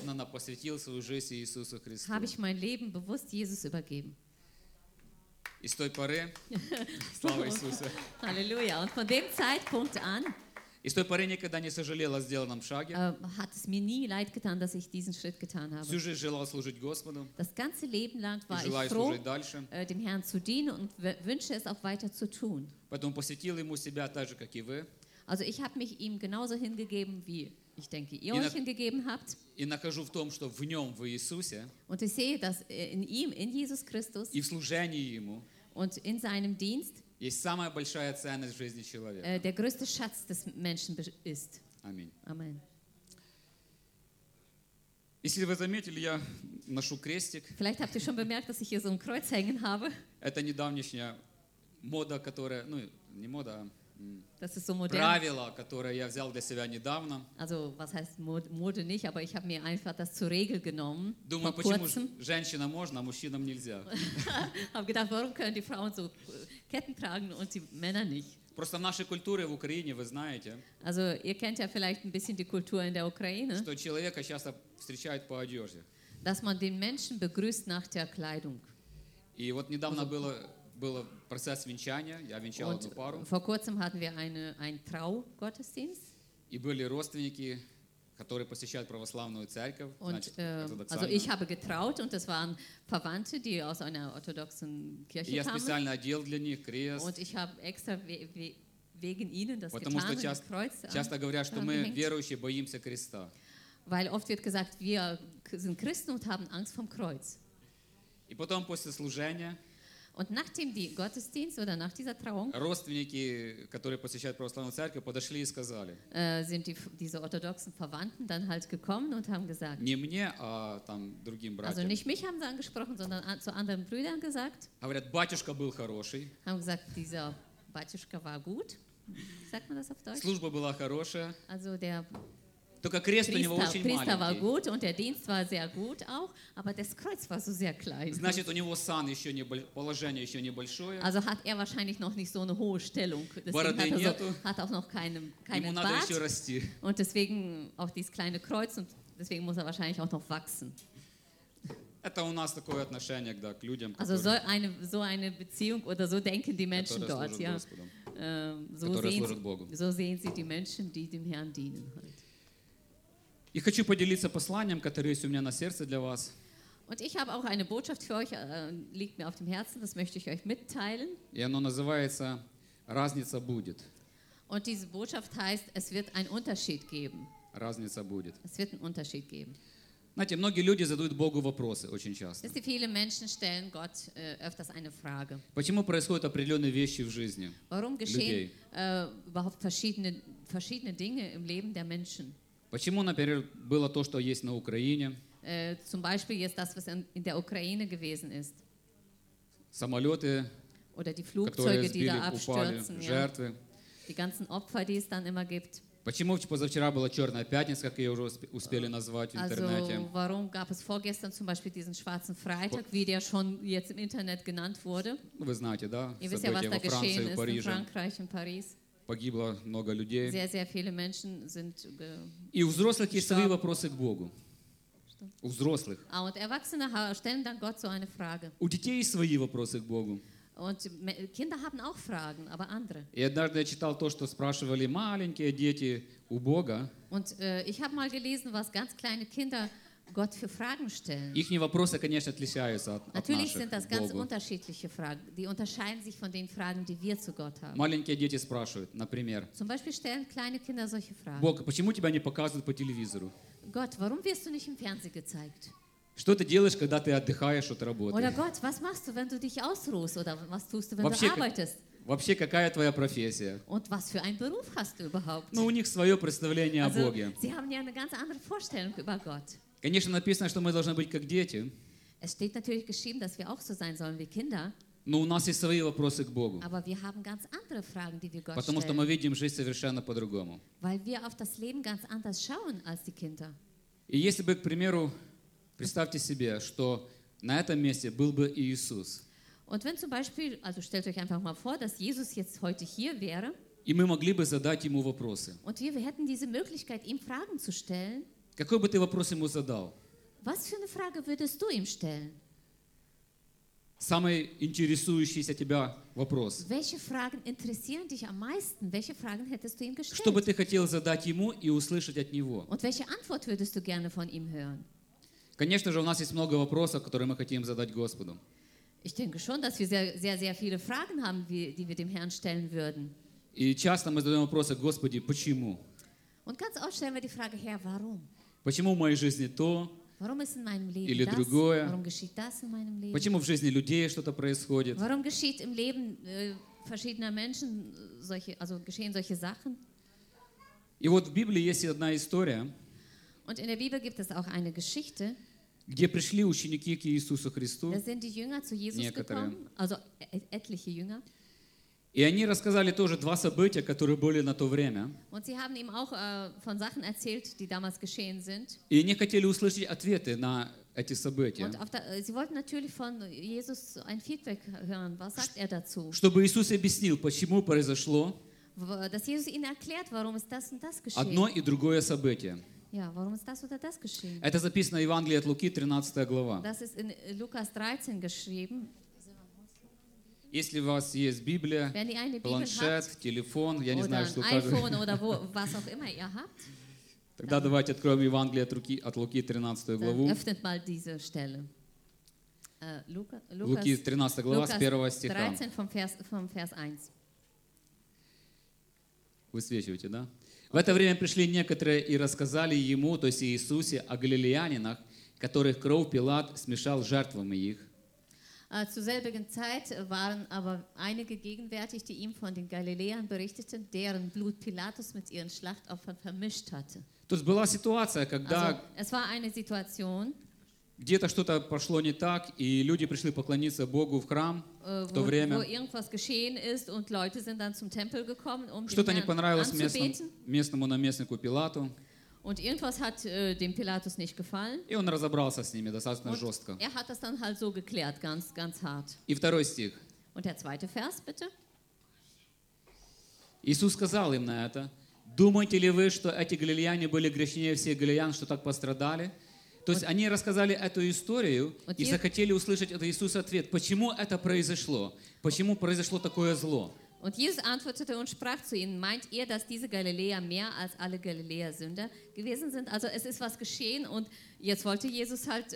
осознанно посвятил свою жизнь Иисусу Христу. habe ich mein Leben bewusst Jesus übergeben. И с той поры, слава Иисусу, Halleluja. Und von dem Zeitpunkt an и с той поры никогда не сожалел о сделанном шаге. hat es mir nie leid getan, dass ich diesen Schritt getan habe. Всю жизнь желал служить Господу Das ganze Leben lang и war ich желаю froh, служить дальше. dem Herrn zu dienen und wünsche es auch weiter zu tun. Поэтому посвятил Ему себя так же, как и вы. Also ich habe mich ihm genauso hingegeben, wie ich denke, ihr In euch der- hingegeben habt. И нахожу в том, что в Нем, в Иисусе, Und ich sehe, dass in ihm, in Jesus Christus и в служении Ему und in seinem Dienst есть самая большая ценность в жизни человека. der größte Schatz des Menschen ist. Аминь. Amen. Если вы заметили, я ношу крестик. Vielleicht habt ihr schon bemerkt, dass ich hier so ein Kreuz hängen habe. Это недавняя мода, которая, ну, не мода, а Das ist so modern. правило, которое я взял для себя недавно. Also was heißt Mode nicht, aber ich habe mir einfach das zur Regel genommen. Думаю, Vor почему kurzem. женщинам можно, а мужчинам нельзя. Habe gedacht, warum können die Frauen so Ketten tragen und die Männer nicht? Просто в нашей культуре в Украине, вы знаете, Also ihr kennt ja vielleicht ein bisschen die Kultur in der Ukraine, что человека часто встречают по одежде. dass man den Menschen begrüßt nach der Kleidung. И вот недавно был процесс венчания, я венчал одну Und пару, vor kurzem hatten wir einen Traugottesdienst. и были родственники, которые посещают православную церковь, Und значит, also ортодоксальную. ich habe getraut und es waren Verwandte, die aus einer orthodoxen И Kirche я kamen. специально одел для них крест, Und ich habe extra wegen ihnen das потому getan что und ein Kreuz часто говорят, что мы, angehängt. верующие, боимся креста. Weil oft wird gesagt, wir sind Christen und haben Angst vom Kreuz. И потом после служения Und nach dem Gottesdienst oder nach dieser Trauung родственники, которые посещают православную церковь, подошли и сказали, sind diese orthodoxen Verwandten dann halt gekommen und haben gesagt, не мне, а там другим also братьям. nicht mich haben sie angesprochen, sondern zu anderen Brüdern gesagt, Говорят, батюшка был хороший, haben gesagt, dieser Batjuschka war gut. Sagt man das auf Deutsch? служба была хорошая, Also der только крест у него очень Priester war маленький. gut und der Dienst war sehr gut auch, aber das Kreuz war so sehr klein. Значит, у него сан еще не, положение еще небольшое, Also hat er wahrscheinlich noch nicht so eine hohe Stellung. Deswegen Бороды hat, нету. hat auch noch keinen ему надо Bart еще расти. und deswegen auch dieses kleine Kreuz und deswegen muss er wahrscheinlich auch noch wachsen. Это у нас такое отношение да, к людям, Also so eine Beziehung oder so denken die Menschen которые dort. служат Ja. Господу, So, которые служат Богу. so sehen sie die Menschen, die dem Herrn dienen. Halt. И хочу поделиться посланием, которое есть у меня на сердце для вас. Und ich habe auch eine Botschaft für euch, liegt mir auf dem Herzen, das möchte ich euch mitteilen. И оно называется «Разница будет». Und diese Botschaft heißt, es wird einen Unterschied geben. Разница будет. Es wird einen Unterschied geben. Знаете, многие люди задают Богу вопросы очень часто. Wisst ihr, viele Menschen stellen Gott öfters eine Frage. Почему происходят определенные вещи в жизни? Warum geschehen Людей. überhaupt verschiedene Dinge im Leben der Menschen? Почему, например, было то, что есть на Украине? Zum Beispiel jetzt das, was in der Ukraine gewesen ist. Самолеты, Oder die которые Flugzeuge, die сбили, da упали, abstürzen. Ja. жертвы. Die ganzen Opfer, die es dann immer gibt. Почему позавчера была Черная пятница, как ее уже успели назвать в интернете? Also warum gab es vorgestern zum Beispiel diesen schwarzen Freitag, wie der schon jetzt im Internet genannt wurde? Ну, вы знаете, да? Ihr wisst ja, was События da во Франции, geschehen в ist in Париже. Frankreich und Paris. Погибло много людей. Sehr, sehr viele Menschen sind И у взрослых есть свои Что? вопросы к Богу. У взрослых. und Erwachsene stellen dann Gott so eine Frage. У детей есть свои вопросы к Богу. Und Kinder haben auch Fragen, aber andere. И однажды я читал то, что спрашивали маленькие дети у Бога. Und ich habe mal gelesen, was ganz kleine Kinder Gott für Fragen stellen. Их вопросы, конечно, отличаются от Natürlich наших sind das к ganz Богу. unterschiedliche Fragen. Die unterscheiden sich von den Fragen, die wir zu Gott haben. Маленькие дети спрашивают, например, Zum Beispiel stellen kleine Kinder solche Fragen. Бог, почему тебя не показывают по телевизору? Gott, warum wirst du nicht im Fernsehen gezeigt? Что ты делаешь, когда ты отдыхаешь от работы? Oder Gott, was machst du, wenn du dich ausruhst? Oder was tust du, wenn Вообще, du arbeitest? Вообще, какая твоя профессия? Und was für einen Beruf hast du überhaupt? Ну, у них свое представление о Also, Боге. sie haben ja eine ganz andere Vorstellung über Gott. Конечно, написано, что мы должны быть как дети, Es steht natürlich geschrieben, dass wir auch so sein sollen wie Kinder, но у нас есть свои вопросы к Богу, aber wir haben ganz andere Fragen, die wir Gott потому что мы stellen, видим жизнь совершенно по-другому. weil wir auf das Leben ganz anders schauen als die Kinder. И если бы, к примеру, представьте себе, что на этом месте был бы Иисус, Und wenn zum Beispiel, also stellt euch einfach mal vor, dass Jesus jetzt heute hier wäre и мы могли бы задать Ему вопросы. und wir hätten diese Möglichkeit, ihm Fragen zu stellen, какой бы ты вопрос ему задал? Was für eine Frage würdest du ihm stellen? Самый интересующийся тебя вопрос. Welche Fragen interessieren dich am meisten? Welche Fragen hättest du ihm Что бы gestellt? ты хотел задать ему и услышать от него? Und welche Antwort würdest du gerne von ihm hören? Конечно же, у нас есть много вопросов, которые мы хотим задать Господу. Ich denke schon, dass wir sehr viele Fragen haben, die wir dem Herrn stellen würden. И часто мы задаем вопросы: Господи, почему? Und ganz oft stellen wir die Frage, Herr, warum? Почему в моей жизни то? Warum ist in meinem Leben Или das? другое. Warum geschieht das in meinem Leben? Почему в жизни людей что-то происходит? Warum geschieht im Leben verschiedener Menschen geschehen solche Sachen? И вот в Библии есть одна история, Und in der Bibel gibt es auch eine Geschichte, где пришли ученики к Иисусу Христу, da sind die Jünger zu Jesus Некоторые. gekommen, also etliche Jünger. и они рассказали тоже два события, которые были на то время. Und sie haben ihm auch von Sachen erzählt, die damals geschehen sind. И они хотели услышать ответы на эти события, Und sie wollten natürlich von Jesus ein Feedback hören. Was sagt er dazu? чтобы Иисус объяснил, почему произошло Dass Jesus ihnen erklärt, warum ist das und das одно geschehen. и другое событие. Ja, warum ist das oder das geschehen? Это записано в Евангелии от Луки, 13 глава. Das ist in Lukas 13 geschrieben. Если у вас есть Библия, Wenn ihr eine Bibel планшет, habt, телефон, я не oder знаю, ein что каждый... iPhone oder was auch immer ihr habt, Тогда давайте откроем Евангелие от Луки, 13 dann главу. öffnet mal diese Stelle. Луки, 13 глава, с 1 стиха. 13 vom Vers 1. Высвечиваете, да? В это время пришли некоторые и рассказали ему, то есть Иисусе, о галилеянинах, которых кровь Пилат смешал с жертвами их. Zur selbigen Zeit waren aber einige gegenwärtig, die ihm von den Galiläern berichteten, deren Blut Pilatus mit ihren Schlachtopfern vermischt hatte. То есть была ситуация, Also, когда es war eine Situation, где-то что-то пошло не так, и люди пришли поклониться Богу в храм в то wo время. irgendwas geschehen ist und Leute sind dann zum Tempel gekommen, um den Что-то не Herrn понравилось anzubeten. местному наместнику Пилату, Und irgendwas hat dem Pilatus nicht gefallen. и он разобрался с ними достаточно Und жестко. er hat das dann halt so geklärt, ganz hart. И второй стих. Und der zweite Vers, bitte. Иисус сказал им на это: «Думаете ли вы, что эти галилеяне были грешнее всех галилеян, что так пострадали?» То есть они рассказали эту историю и захотели услышать от Иисуса ответ, почему это произошло, почему произошло такое зло. Und Jesus antwortete und sprach zu ihnen, meint ihr, dass diese Galiläer mehr als alle Galiläer Sünder gewesen sind? Also es ist was geschehen und jetzt wollte Jesus halt,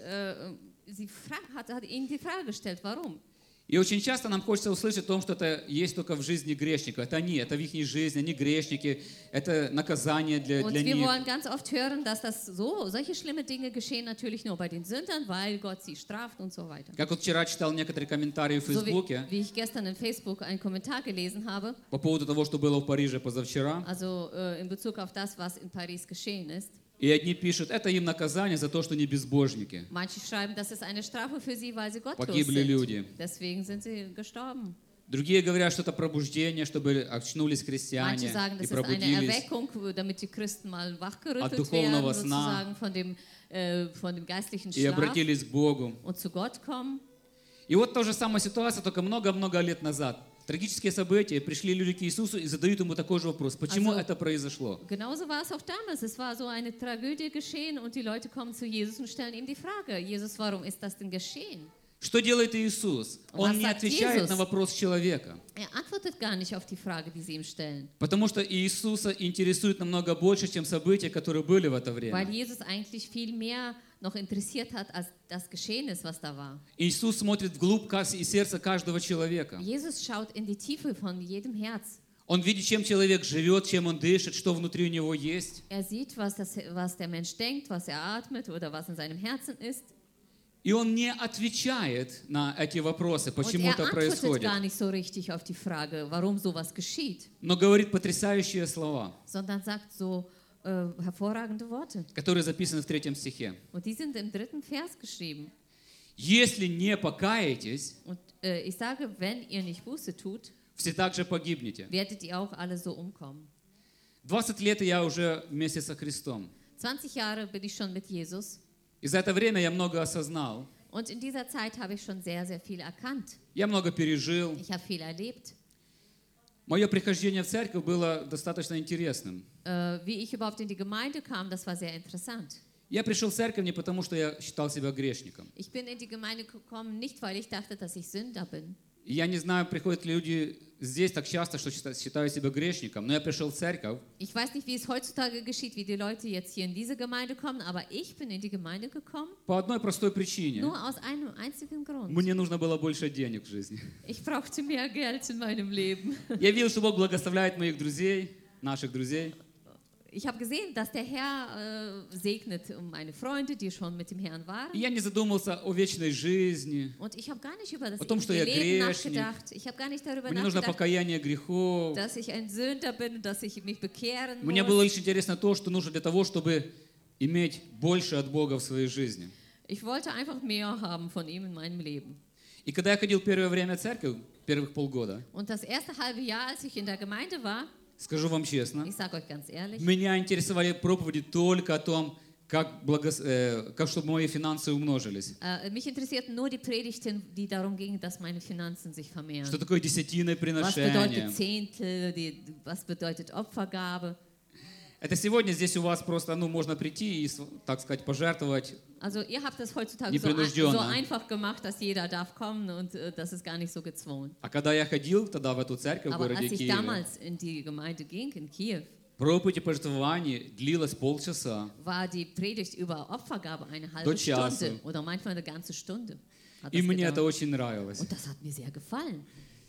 hat ihnen die Frage gestellt, warum? И очень часто нам хочется услышать о том, что это есть только в жизни грешника. Это они, это в их жизни, они грешники, это наказание для Und wir них. wollen ganz oft hören, dass solche schlimme Dinge geschehen natürlich nur bei den Sündern, weil Gott sie straft und so weiter. Как вот вчера читал некоторые комментарии в So Фейсбуке wie ich gestern in Facebook einen Kommentar gelesen habe, по поводу того, что было в Париже позавчера. also in Bezug auf das, was in Paris geschehen ist. И одни пишут, это им наказание за то, что они безбожники. Manche schreiben, das ist eine Strafe für sie, weil sie gottlos Погибли люди. sind. Deswegen sind sie gestorben. Другие говорят, что это пробуждение, чтобы очнулись Manche христиане sagen, и das ist eine пробудились Erweckung, damit die Christen mal от wachgerüttelt духовного werden, сна sozusagen von dem geistlichen и Schlaf обратились к Богу. und zu Gott kommen. И вот та же самая ситуация, только много-много лет назад. Трагические события, пришли люди к Иисусу и задают ему такой же вопрос, почему это произошло? Genauso war es auch damals. Es war so eine Tragödie geschehen und die Leute kommen zu Jesus und stellen ihm die Frage, Jesus, warum ist das denn geschehen? Что делает Иисус? Он не отвечает на вопрос человека. Er antwortet gar nicht auf die Frage, die sie ihm stellen. Потому что Иисуса интересует намного больше, чем события, которые были в это Weil время. Jesus eigentlich viel mehr noch interessiert hat, als das geschehen ist, was da war. Иисус смотрит вглубь и сердца каждого человека. Jesus schaut in die Tiefe von jedem Herz. Он видит, чем человек живет, чем он дышит, что внутри у него есть. Er sieht, was der Mensch denkt, was er atmet oder was in seinem Herzen ist. И он не отвечает на эти вопросы, Und почему er это antwortet происходит, gar nicht so richtig auf die Frage, warum sowas geschieht, но говорит потрясающие слова, sondern sagt so hervorragende Worte. которые записаны в 3 стихе. Und die sind im 3. Vers geschrieben. «Если не покаетесь, Und ich sage, wenn ihr nicht Buße tut, все так же погибнете». werdet ihr auch alle so umkommen. 20 лет я уже вместе со Христом. 20 Jahre bin ich schon mit Jesus. И за это время я много осознал, Und in dieser Zeit habe ich schon sehr viel erkannt. я много пережил. Ich habe viel erlebt. Мое прихождение в церковь было достаточно интересным. Wie ich überhaupt in die Gemeinde kam, das war sehr interessant. Я пришел в церковь не потому, что я считал себя грешником. Ich bin in die Gemeinde gekommen, nicht weil ich dachte, dass ich Sünder bin. И я не знаю, приходят ли люди здесь так часто, что считают себя грешником, но я пришел в церковь, Ich weiß nicht, wie es heutzutage geschieht, wie die Leute jetzt hier in diese Gemeinde kommen, aber ich bin in die Gemeinde gekommen, по одной простой причине. nur aus einem einzigen Grund. Мне нужно было больше денег в жизни. Ich brauchte mehr Geld in meinem Leben. Я видел, что Бог благословляет моих друзей, наших друзей. Ich habe gesehen, dass der Herr segnet meine Freunde, die schon mit dem Herrn waren. И я не задумался о вечной жизни. Und ich habe gar nicht über das О том, что ewige я Leben грешник. nachgedacht. Ich habe gar nicht darüber Мне нужно nachgedacht, покаяние грехов. dass ich ein Sünder bin und dass ich mich bekehren Мне было muss. лишь интересно то, что нужно для того, чтобы иметь больше от Бога в своей жизни. Ich wollte einfach mehr haben von ihm in meinem Leben. И когда я ходил первое время в церковь, первых полгода, Und das erste halbe Jahr, als ich in der Gemeinde war, скажу вам честно, ich sage euch ganz ehrlich, меня интересовали проповеди только о том, как чтобы мои финансы умножились. mich interessierten nur die Predigten, die darum gingen, dass meine Finanzen sich vermehren. Что такое десятиное Was приношение? bedeutet Zehntel, was bedeutet Opfergabe? Это сегодня здесь у вас просто, можно прийти и, так сказать, пожертвовать. Also ihr habt das heutzutage so Непринужденно. einfach gemacht, dass jeder darf kommen und das ist gar nicht so gezwungen. А когда я ходил тогда в эту церковь в Aber городе als ich Киеве, damals in die Gemeinde ging, in Kiew, проповедь о пожертвовании длилась полчаса. war die Predigt über Opfergabe eine До halbe часу. Stunde oder manchmal eine ganze Stunde. Hat И das мне это gedauert. очень нравилось. Und das hat mir sehr gefallen.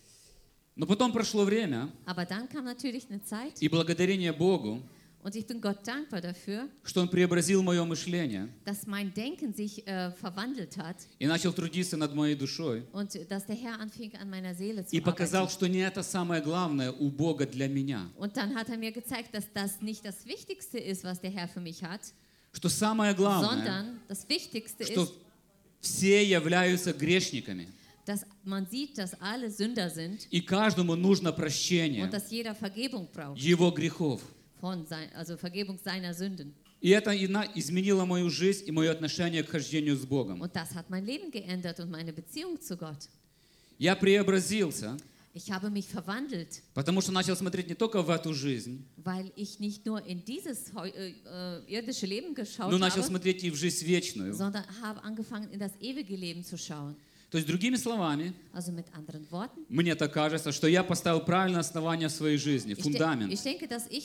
Но потом прошло время, Aber dann kam natürlich eine Zeit и благодарение Богу, und ich bin Gott dankbar dafür, что Он преобразил мое мышление dass mein Denken sich verwandelt hat и начал трудиться над моей душой. und dass der Herr anfing, an meiner Seele zu И показал, arbeiten. что не это самое главное у Бога для меня. Und dann hat er mir gezeigt, dass das nicht das Wichtigste ist, was der Herr für mich hat, Что самое главное, sondern das Wichtigste что ist, все являются грешниками. dass man sieht, dass alle Sünder sind И каждому нужно прощение und dass jeder Vergebung braucht, его грехов. also Vergebung seiner Sünden. И это изменило мою жизнь и мое отношение к хождению с Богом. Und das hat mein Leben geändert und meine Beziehung zu Gott. Я преобразился, Ich habe mich verwandelt, потому что начал смотреть не только в эту жизнь, weil ich nicht nur in dieses irdische Leben geschaut но начал habe, смотреть и в жизнь вечную. sondern habe angefangen, in das ewige Leben zu schauen. То есть, другими словами, Also mit anderen Worten, мне так кажется, что я поставил правильное основание в своей жизни, ich фундамент, denke, dass ich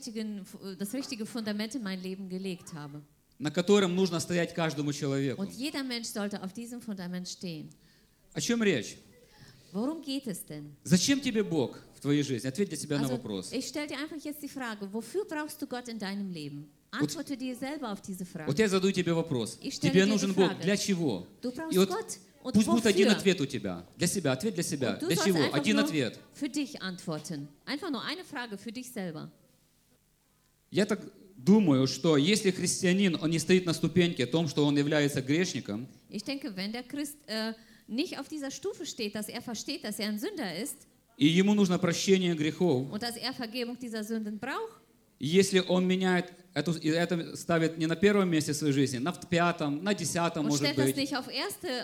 das richtige Fundament in mein Leben gelegt habe. на котором нужно стоять каждому человеку. Und jeder Mensch sollte auf diesem Fundament stehen. О чем речь? Worum geht es denn? Зачем тебе Бог в твоей жизни? Ответь для себя на Also, вопрос. ich stelle dir einfach jetzt die Frage, wofür brauchst du Gott in deinem Leben? Antworte dir selber auf diese Frage. Вот я задаю тебе вопрос. Ich stelle Тебе dir die нужен Бог Frage. для чего? Du brauchst И вот Gott. Und пусть будет один wofür? ответ у тебя. Для себя. Ответ для себя. Und du Для sollst чего? einfach Один nur ответ. für dich antworten. Einfach nur eine Frage für dich selber. Я так думаю, что если христианин, он не стоит на ступеньке о том, что он является грешником, Ich denke, wenn der Christ nicht auf dieser Stufe steht, dass er versteht, dass er ein Sünder ist и ему нужно прощение грехов, und dass er Vergebung dieser Sünden braucht, и если он меняет и это ставит не на первом месте в своей жизни, на пятом, на десятом, und может stellt das быть, nicht auf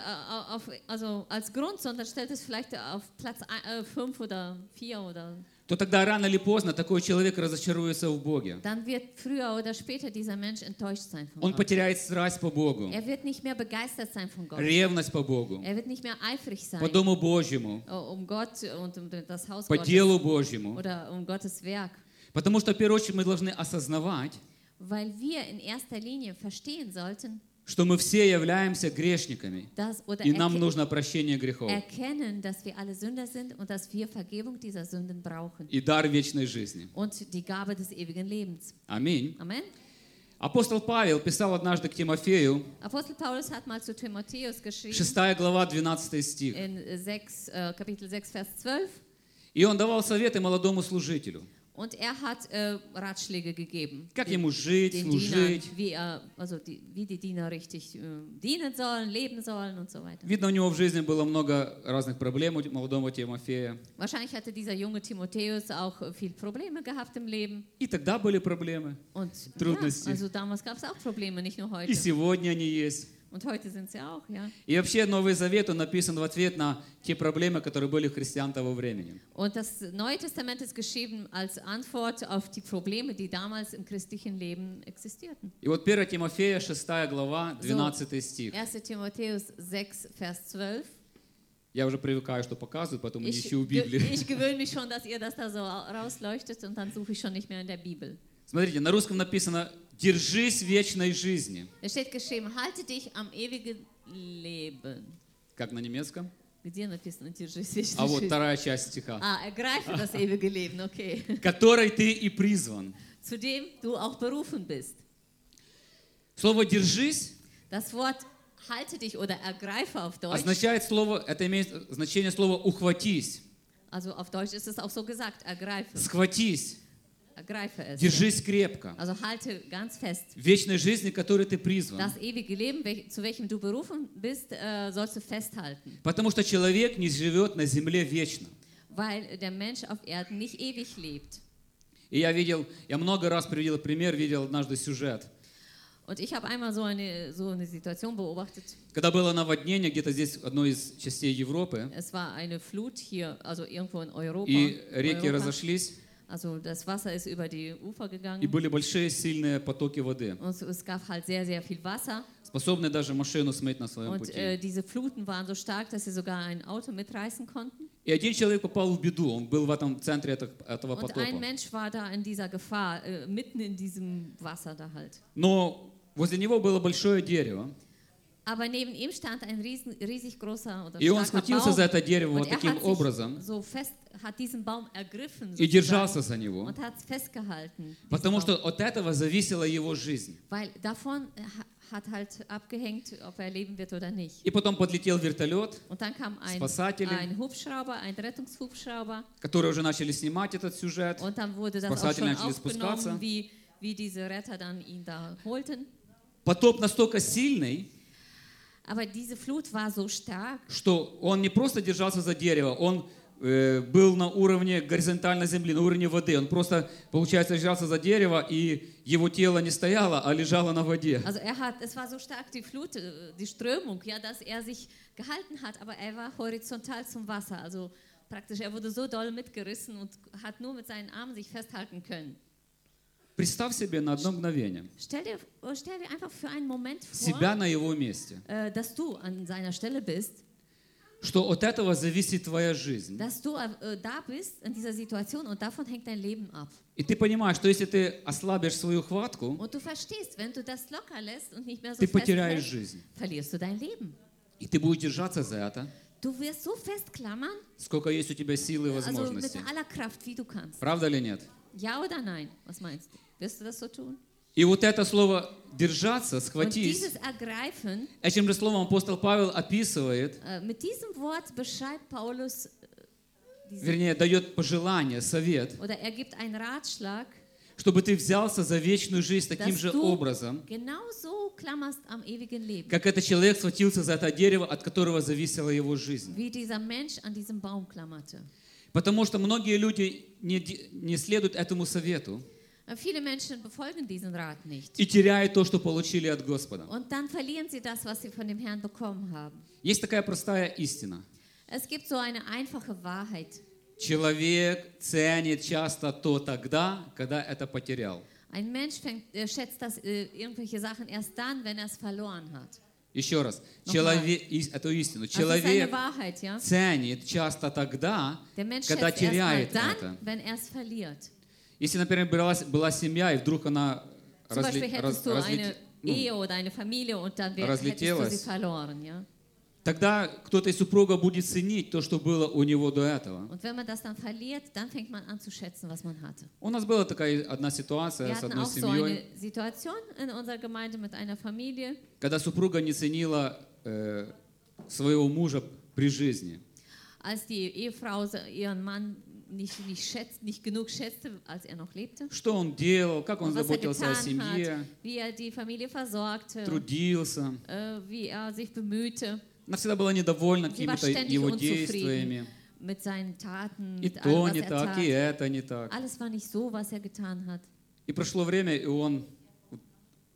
also als Grund, sondern stellt es vielleicht auf Platz 5 oder 4 oder то тогда рано или поздно такой человек разочаруется в Боге. dann wird früher oder später dieser Mensch enttäuscht sein von Он Gott. потеряет страсть по Богу, Er wird nicht mehr begeistert sein von Gott. ревность по Богу, Er wird nicht mehr eifrig по sein Дому Божьему, um Gott und um das Haus по Gottes делу Божьему. oder um Gottes Werk. Потому что, в первую очередь, мы должны осознавать, Weil wir in erster Linie verstehen sollten, что мы все являемся грешниками, dass oder и нам нужно прощение грехов erkennen, dass wir alle Sünder sind und dass wir Vergebung dieser Sünden brauchen и дар вечной жизни. und die Gabe des ewigen Lebens. Аминь. Amen. Апостол Павел писал однажды к Тимофею, Apostel Paulus hat mal zu Timotheus geschrieben 6 глава, 12 стих. in Kapitel 6, Vers 12 И он давал советы молодому служителю, und er hat Ratschläge gegeben. как ему жить, Den Dienern, служить. wie die Diener richtig dienen sollen, leben sollen und so weiter. Видно, у него в жизни было много разных проблем у молодого Тимофея. Wahrscheinlich hatte dieser junge Timotheus auch viel Probleme gehabt im Leben. И тогда были проблемы. Und Трудности. ja, also damals gab es auch Probleme, nicht nur И heute. сегодня они есть. Und heute sind sie auch, ja. И вообще Новый Завет, он написан в ответ на те проблемы, которые были у христиан того времени. Und das Neue Testament ist geschrieben als Antwort auf die Probleme, die damals im christlichen Leben existierten. И вот 1 Тимофея, 6 глава, 12 стих. 1. Timotheus 6, Vers 12. Я уже привыкаю, что показывают, поэтому не Ich, ищу в Библии. ich gewöhne mich schon, dass ihr das da so rausleuchtet und dann suche ich schon nicht mehr in der Bibel. Смотрите, на русском написано «Держись вечной жизни». Es steht geschrieben, halte dich am ewigen Leben. Как на немецком? Где написано «держись вечной А вот жизни»? вторая часть стиха. Ergreife das ewige Leben, okay. «Которой ты и призван». Zu dem du auch berufen bist. Слово «держись» Das Wort halte dich oder ergreife auf Deutsch. означает слово, это имеет значение слова «ухватись», Also auf Deutsch ist es auch so gesagt, ergreife. «схватись», Ergreife es. «держись крепко». Also halte ganz fest. В вечной жизни, к которой ты призван. Das ewige Leben, zu welchem du berufen bist, sollst du festhalten. Потому что человек не живет на земле вечно. Weil der Mensch auf Erden nicht ewig lebt. И я много раз приводил пример, видел однажды сюжет. Und ich habe einmal so eine Situation beobachtet. Когда было наводнение где-то здесь, в одной из частей Европы, Es war eine Flut hier, also irgendwo in Europa. и реки разошлись, Also das Wasser ist über die Ufer и gegangen. были большие сильные потоки воды, Und es gab halt sehr, sehr viel Wasser. способные даже машину смыть на своем Und пути. diese Fluten waren so stark, dass sie sogar ein Auto mitreißen konnten. И один человек попал в беду, он был в этом центре этого Und ein потопа. Mensch war da in dieser Gefahr, mitten in diesem Wasser da halt. Но возле него было большое дерево, Aber neben ihm stand ein riesig großer oder и он starker схватился Baum. за это дерево Und вот таким hat образом sich so fest, hat diesen Baum ergriffen и держался sozusagen, за него, und hat festgehalten. diesen потому Baum. что от этого зависела его жизнь. Weil davon hat halt abgehängt, ob er leben wird oder nicht. И потом подлетел вертолет, Und dann kam Спасатели. ein Hubschrauber, ein Rettungshubschrauber. которые уже начали снимать этот сюжет. Und dann wurde das auch Спасатели schon начали спускаться. aufgenommen, wie diese Retter dann ihn da holten. Потоп настолько сильный, Aber diese Flut war so stark, что он не просто держался за дерево, он был на уровне горизонтальной земли, на уровне воды. Он просто, получается, держался за дерево, и его тело не стояло, а лежало на воде. also es war so stark die Flut, die Strömung, ja, dass er sich gehalten hat, aber er war horizontal zum Wasser. Also praktisch, er wurde so doll mitgerissen und hat nur mit seinen Armen sich festhalten können. Представь себе на одно мгновение Stell dir einfach für einen Moment vor, себя на его месте, dass du an seiner Stelle bist, что от этого зависит твоя жизнь. dass du da bist in dieser Situation und davon hängt dein Leben ab. И ты понимаешь, что если ты ослабишь свою хватку, Und du verstehst, wenn du das locker lässt und nicht mehr so ты потеряешь festhältst, жизнь. verlierst du dein Leben. И ты будешь держаться за это, Du wirst so festklammern, сколько есть у тебя силы и also mit возможностей. aller Kraft, wie du kannst. Правда или нет? Ja oder nein? Was meinst du? Wirst du das so tun? И вот это слово «держаться», Und «схватись», dieses Ergreifen, этим же словом апостол Павел описывает, mit diesem Wort beschreibt Paulus, вернее, дает пожелание, совет, oder er gibt einen Ratschlag, чтобы ты взялся за вечную жизнь таким dass же du образом, genauso klammerst am ewigen Leben, как этот человек схватился за это дерево, от которого зависела его жизнь. wie dieser Mensch an diesem Baum klammerte. Потому что многие люди не следуют этому совету Viele Menschen befolgen diesen Rat nicht. и теряют то, что получили от Господа. Und dann verlieren sie das, was sie von dem Herrn bekommen haben. Есть такая простая истина. Es gibt so eine einfache Wahrheit. Человек ценит часто то тогда, когда это потерял. Ein Mensch schätzt irgendwelche Sachen erst dann, wenn er es verloren hat. Еще раз. Nochmal. Эту истину. Das ist eine Человек Wahrheit, ja? ценит часто тогда, Der Mensch когда schätzt erst mal теряет dann, это. wenn er es verliert. Если, например, была семья, и вдруг она Zum Beispiel hättest du eine Ehe oder eine Familie und dann hättest du разлетелась, sie verloren, ja? тогда кто-то из супруга будет ценить то, что было у него до этого. Und wenn man das dann verliert, dann fängt man an zu schätzen, was man hatte. У нас была такая одна ситуация Wir с hatten одной auch so семьей, eine Situation in unserer Gemeinde mit einer Familie, когда супруга не ценила своего мужа при жизни. als die Ehefrau ihren Mann nicht genug schätzte, als er noch lebte. Что он делал, как он Und was er заботился о getan hat, семье, wie er die Familie versorgte, трудился. wie er sich bemühte. Она всегда была недовольна Sie war какими-то ständig его unzufrieden действиями. mit seinen Taten, И mit allem, то was не er так, и tat. это не так. Alles war nicht so, was er getan hat. И прошло время, и он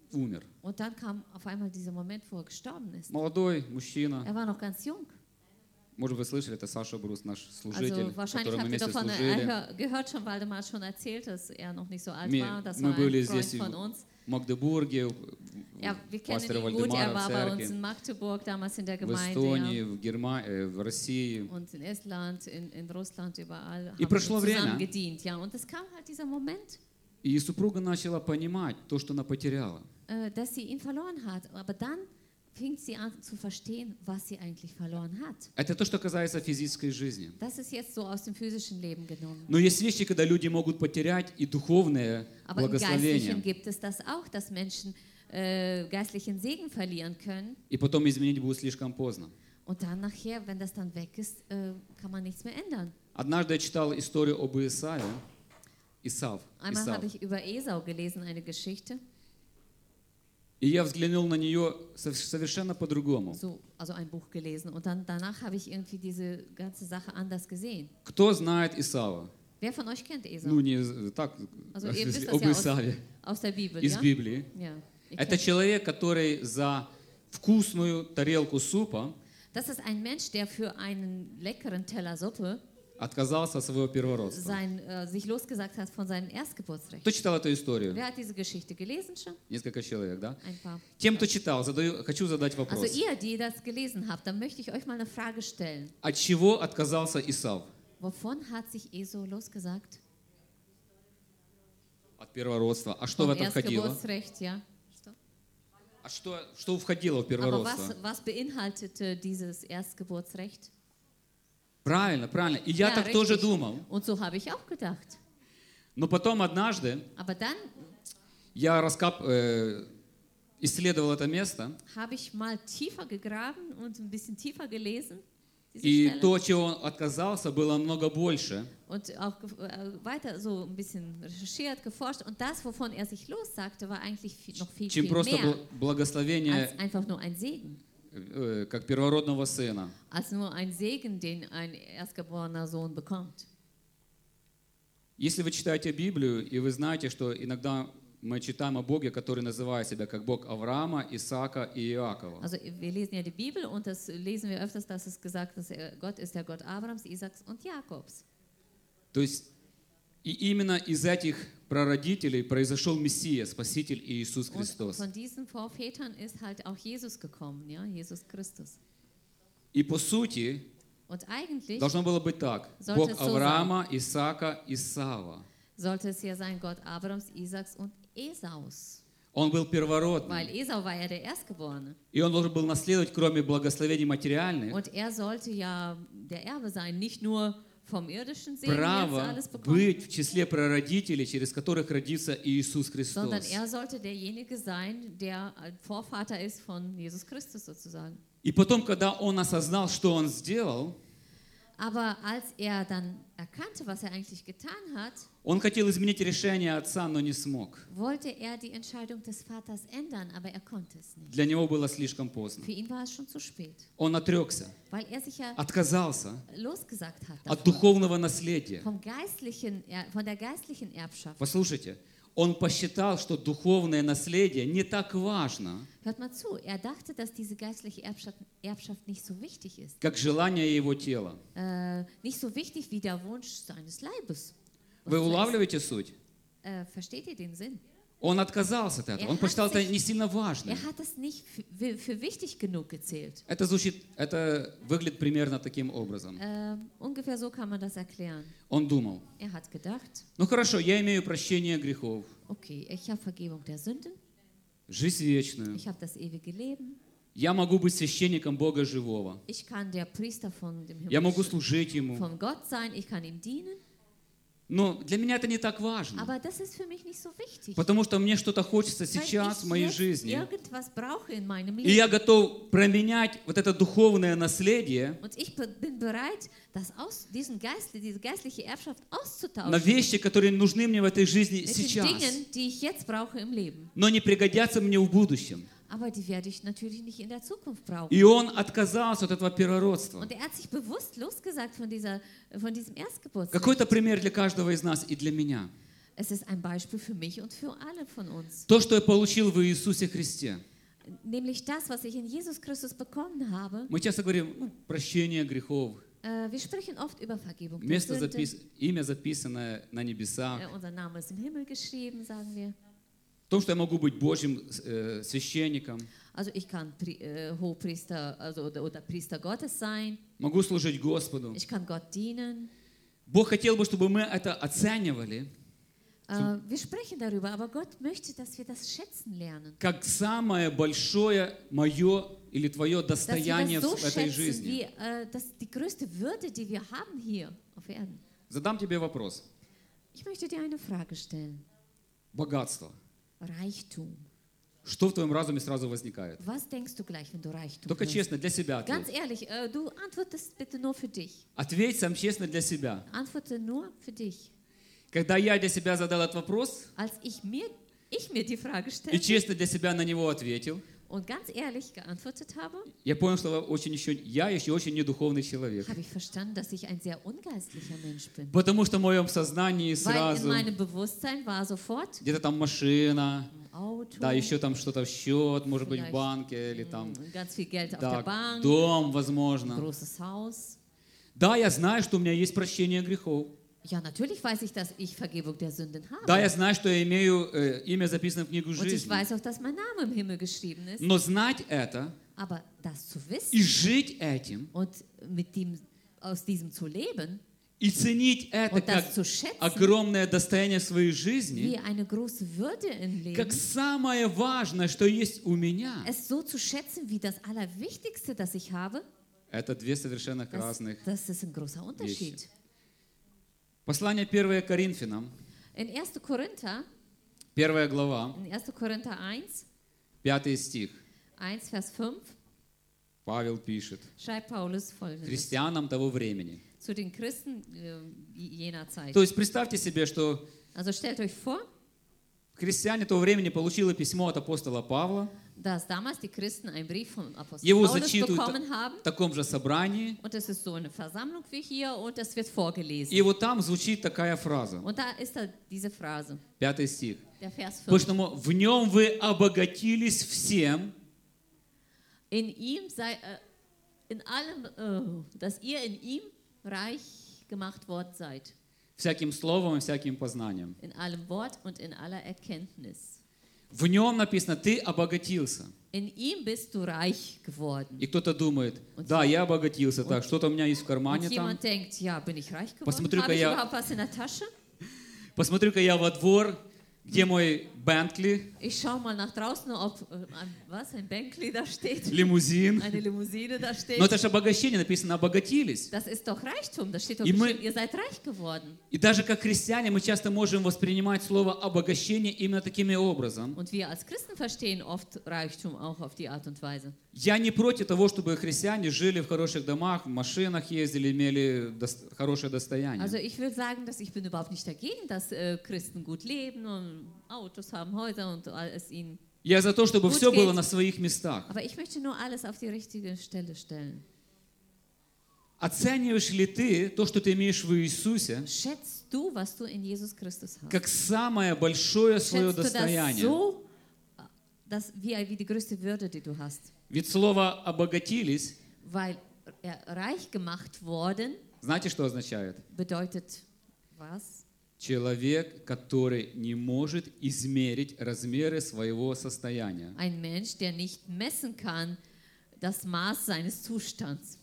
умер. Und dann kam auf einmal dieser Moment, wo er gestorben ist. Молодой мужчина. Er war noch ganz jung. Может, вы слышали, это Саша Брус, наш служитель, Also wahrscheinlich которым мы habt ihr вместе davon служили. gehört schon, Waldemar hat schon erzählt, dass er noch nicht so alt Мы, war. Das мы war были ein Freund здесь von в uns. Магдебурге, Ja, wir kennen пастора ihn gut. Er Вальдемара в war bei uns церкви, in Magdeburg, damals in der в Gemeinde. Эстонии, Ja. в России. Und in Estland, in Russland, überall И haben wir прошло zusammen время. gedient. Ja. Und es kam halt dieser Moment, И супруга начала понимать то, что она потеряла. dass sie ihn verloren hat. Aber dann fing sie an zu verstehen, was sie eigentlich verloren hat. Это то, что касается физической жизни. Das ist jetzt so aus dem physischen Leben genommen. Но есть вещи, когда люди могут потерять и духовное Aber im Geistlichen благословение, gibt es das auch, dass Menschen geistlichen Segen verlieren können. и потом изменить будет слишком поздно. Und dann nachher, wenn das dann weg ist, kann man nichts mehr ändern. Однажды я читал историю об Исав. Einmal habe ich über Esau gelesen, eine Geschichte. И я взглянул на нее совершенно по-другому. So, also ein Buch gelesen. Und dann danach habe ich irgendwie diese ganze Sache anders gesehen. Кто знает Исава? Wer von euch kennt Esau? Ну, не так, Also ihr wisst das об ja Исаве, aus der Bibel, из ja? Библии. Ja. Ihr Это kennt- человек, который за вкусную тарелку супа Das ist ein Mensch, der für einen leckeren Teller Suppe отказался от своего первородства. sich losgesagt hat von seinem Erstgeburtsrecht. Кто читал эту историю? Wer hat diese Geschichte gelesen schon? Несколько человек, да? Ein paar. Тем, кто читал, хочу задать Also вопрос. ihr, die das gelesen habt, dann möchte ich euch mal eine Frage stellen. От чего отказался Исав? Wovon hat sich Esau losgesagt? От первородства. А что в Vom это входило? Erstgeburtsrecht, ja. А что входило в Aber первородство? was beinhaltete dieses Erstgeburtsrecht? Правильно, правильно. И я Ja, так тоже richtig. думал. Und so habe ich auch gedacht. Но потом однажды Aber dann я исследовал это место, habe ich mal tiefer gegraben und ein bisschen tiefer gelesen. Diese и Stelle. то, от чего он отказался, было намного больше, Und auch weiter so ein bisschen recherchiert, geforscht. Und das, wovon er sich lossagte, war eigentlich noch viel, чем viel просто mehr благословение als einfach nur ein Segen. как первородного сына. Als nur ein Segen, den ein erstgeborener Sohn bekommt. Если вы читаете Библию, и вы знаете, что иногда мы читаем о Боге, который называет себя как Бог Авраама, Исаака и Иакова. Also wir lesen ja die Bibel und das lesen wir öfters, dass es gesagt ist, Gott ist der Gott Abrahams, Isaaks und Jakobs. То есть и именно из этих прародителей произошел Мессия, Спаситель Иисус Und Христос. von diesen Vorvätern ist halt auch Jesus gekommen, ja, Jesus Christus. И по сути Und eigentlich должно было быть так. Sollte Бог es so Авраама, Исаака, Исава. sollte es ja sein, Gott Abrahams, Isaaks und Esaus. Он был первородным. Weil Esau war ja der Erstgeborene. И он должен был наследовать, кроме благословений материальных, Und er sollte ja der Erbe sein, nicht nur vom irdischen Segen jetzt право alles bekommen, быть в числе прародителей, через которых родится Иисус sondern Христос. er sollte derjenige sein, der ein Vorvater ist von Jesus Christus sozusagen. И потом, когда он осознал, что он сделал, Aber als er dann erkannte, was er eigentlich getan hat, он хотел изменить решение отца, но не смог. wollte er die Entscheidung des Vaters ändern, aber er konnte es nicht. Для него было слишком поздно. Für ihn war es schon zu spät, Он отрекся, weil er sich ja отказался losgesagt hat от davon, духовного наследия. von der geistlichen Erbschaft. Послушайте, он посчитал, что духовное наследие не так важно, Hört mal zu, er dachte, dass diese geistliche Erbschaft nicht so wichtig ist. как желание его тела. Nicht so wichtig wie der Wunsch seines Leibes. Вы улавливаете суть? Versteht ihr den Sinn? Он отказался от этого. Он посчитал это не сильно важным. Er hat es nicht für wichtig genug gezählt. Это выглядит примерно таким образом. Ungefähr so kann man das erklären. Он думал, Er hat gedacht, ну хорошо, я имею прощение грехов, okay, ich habe Vergebung der Sünden, жизнь вечную. ich habe das ewige Leben, Я могу быть священником Бога живого. ich kann der Priester von dem Я могу Himmel, служить Ему. von Gott sein, ich kann ihm dienen. Но для меня это не так важно. Aber das ist für mich nicht so wichtig. Потому что мне что-то хочется Weil сейчас в ich моей jetzt жизни. irgendwas brauche in meinem И я Leben. готов променять вот это духовное наследие Und ich bin bereit, diese geistliche Erbschaft на auszutauschen вещи, которые нужны мне в этой жизни mit den сейчас, Dingen, die ich jetzt brauche im Leben. но не пригодятся мне в будущем. Aber die werde ich natürlich nicht in der Zukunft brauchen. И он отказался от этого первородства. Und er hat sich bewusst losgesagt von diesem Erstgeburtsrecht. Какой-то пример для каждого из нас и для меня. Es ist ein Beispiel für mich und für alle von uns. То, что я получил в Иисусе Христе. Nämlich das, was ich in Jesus Christus bekommen habe. Мы часто говорим, прощение грехов. Wir sprechen oft über Vergebung der Sünde. Имя записанное на небесах. Unser Name ist im Himmel geschrieben, sagen wir. В том, что я могу быть Божьим священником. Also ich kann Hochpriester oder Priester Gottes sein. Могу служить Господу. Ich kann Gott dienen. Бог хотел бы, чтобы мы это оценивали. Wir sprechen darüber, aber Gott möchte, dass wir das schätzen lernen. Как самое большое мое или твое достояние Dass wir в das so этой schätzen, жизни. wie das die größte Würde, die wir haben hier auf Erden. Задам тебе вопрос. Ich möchte dir eine Frage stellen. Богатство. Reichtum. Что в твоем разуме сразу возникает? Was denkst du gleich, wenn du Reichtum Только hörst? честно, для себя Ganz ответь. ehrlich, du antwortest bitte nur für dich. Ответь сам честно для себя. Antworte nur für dich. Когда я для себя задал этот вопрос Als ich mir die Frage и stellte честно для себя на него ответил, und ganz ehrlich geantwortet habe, я понял, что я еще очень недуховный человек. habe ich verstanden, dass ich ein sehr ungeistlicher Mensch bin. Потому что в моем сознании Weil in сразу meinem Bewusstsein war sofort где-то там машина, ein Auto, да, еще там что-то в счет, может быть, в Vielleicht, банке или там, ganz viel Geld auf der да, Bank, дом, ein возможно. großes Haus. Да, я знаю, что у меня есть прощение грехов. Ja, natürlich weiß ich, dass ich Vergebung der Sünden Да, я habe. знаю, что я имею имя записано в книгу Und ich жизни. weiß auch, dass mein Name im Himmel geschrieben ist. Но знать это Aber das zu и wissen жить этим, und aus diesem zu leben и ценить это und как das zu schätzen, огромное достояние своей жизни, wie eine große Würde im как Leben, самое важное, что есть у меня, es so zu schätzen wie das Allerwichtigste, das ich habe, это две совершенно das, разных. das ist ein großer Unterschied. Послание 1 Коринфянам, In 1. Korinther, 1 глава, in 1. Korinther 1, 5 стих, 1, Vers 5, Павел пишет schreibt Paulus folgendes христианам того времени. zu den Christen jener Zeit. То есть представьте себе, что Also stellt euch vor, христиане того времени получили письмо от апостола Павла, dass damals die Christen einen Brief vom Apostel его Paulus зачитывают bekommen haben. в таком же собрании, Und es ist so eine Versammlung wie hier und es wird vorgelesen. и вот там звучит такая фраза, Und da ist da diese Phrase, 5 стих. der Vers 5. Потому что в нем вы обогатились всем, In ihm sei, in allem, dass ihr in ihm reich gemacht worden seid. всяким словом и всяким познанием. In allem Wort und in aller Erkenntnis. В нем написано, ты обогатился. In ihm bist du reich geworden. И кто-то думает, да, я обогатился, так, что-то у меня есть в Und кармане там. jemand denkt, ja, bin ich reich geworden? Посмотрю-ка Habe ich я- überhaupt was in der Tasche? Посмотрю-ка я во двор, где мой Бентли, Ich schaue mal nach draußen, ob ein Bentley da steht, лимузин. eine Limousine da steht. Но это же обогащение, написано, обогатились. Das ist doch Reichtum, da steht doch И мы- bestimmt, ihr seid reich geworden. И даже как христиане мы часто можем воспринимать слово обогащение именно таким образом. Und wir als Christen verstehen oft Reichtum auch auf die Art und Weise. Я не против того, чтобы христиане жили в хороших домах, в машинах ездили, имели хорошее достояние. Also ich will sagen, dass ich bin überhaupt nicht dagegen, dass Christen gut leben und Autos haben, Häuser und es ihnen. Я за то, чтобы Gut все было geht's. на своих местах. Aber ich möchte nur alles auf die richtige Stelle stellen. Оцениваешь ли ты то, что ты имеешь в Иисусе, Schätzt du, was du in Jesus Christus hast? как самое большое свое Schätzt du das достояние? so, wie die größte Würde, die du hast? Ведь слово «обогатились», Weil reich gemacht worden знаете, что означает? bedeutet was? Человек, который не может измерить размеры своего состояния. Ein Mensch, der nicht messen kann das Maß seines Zustands.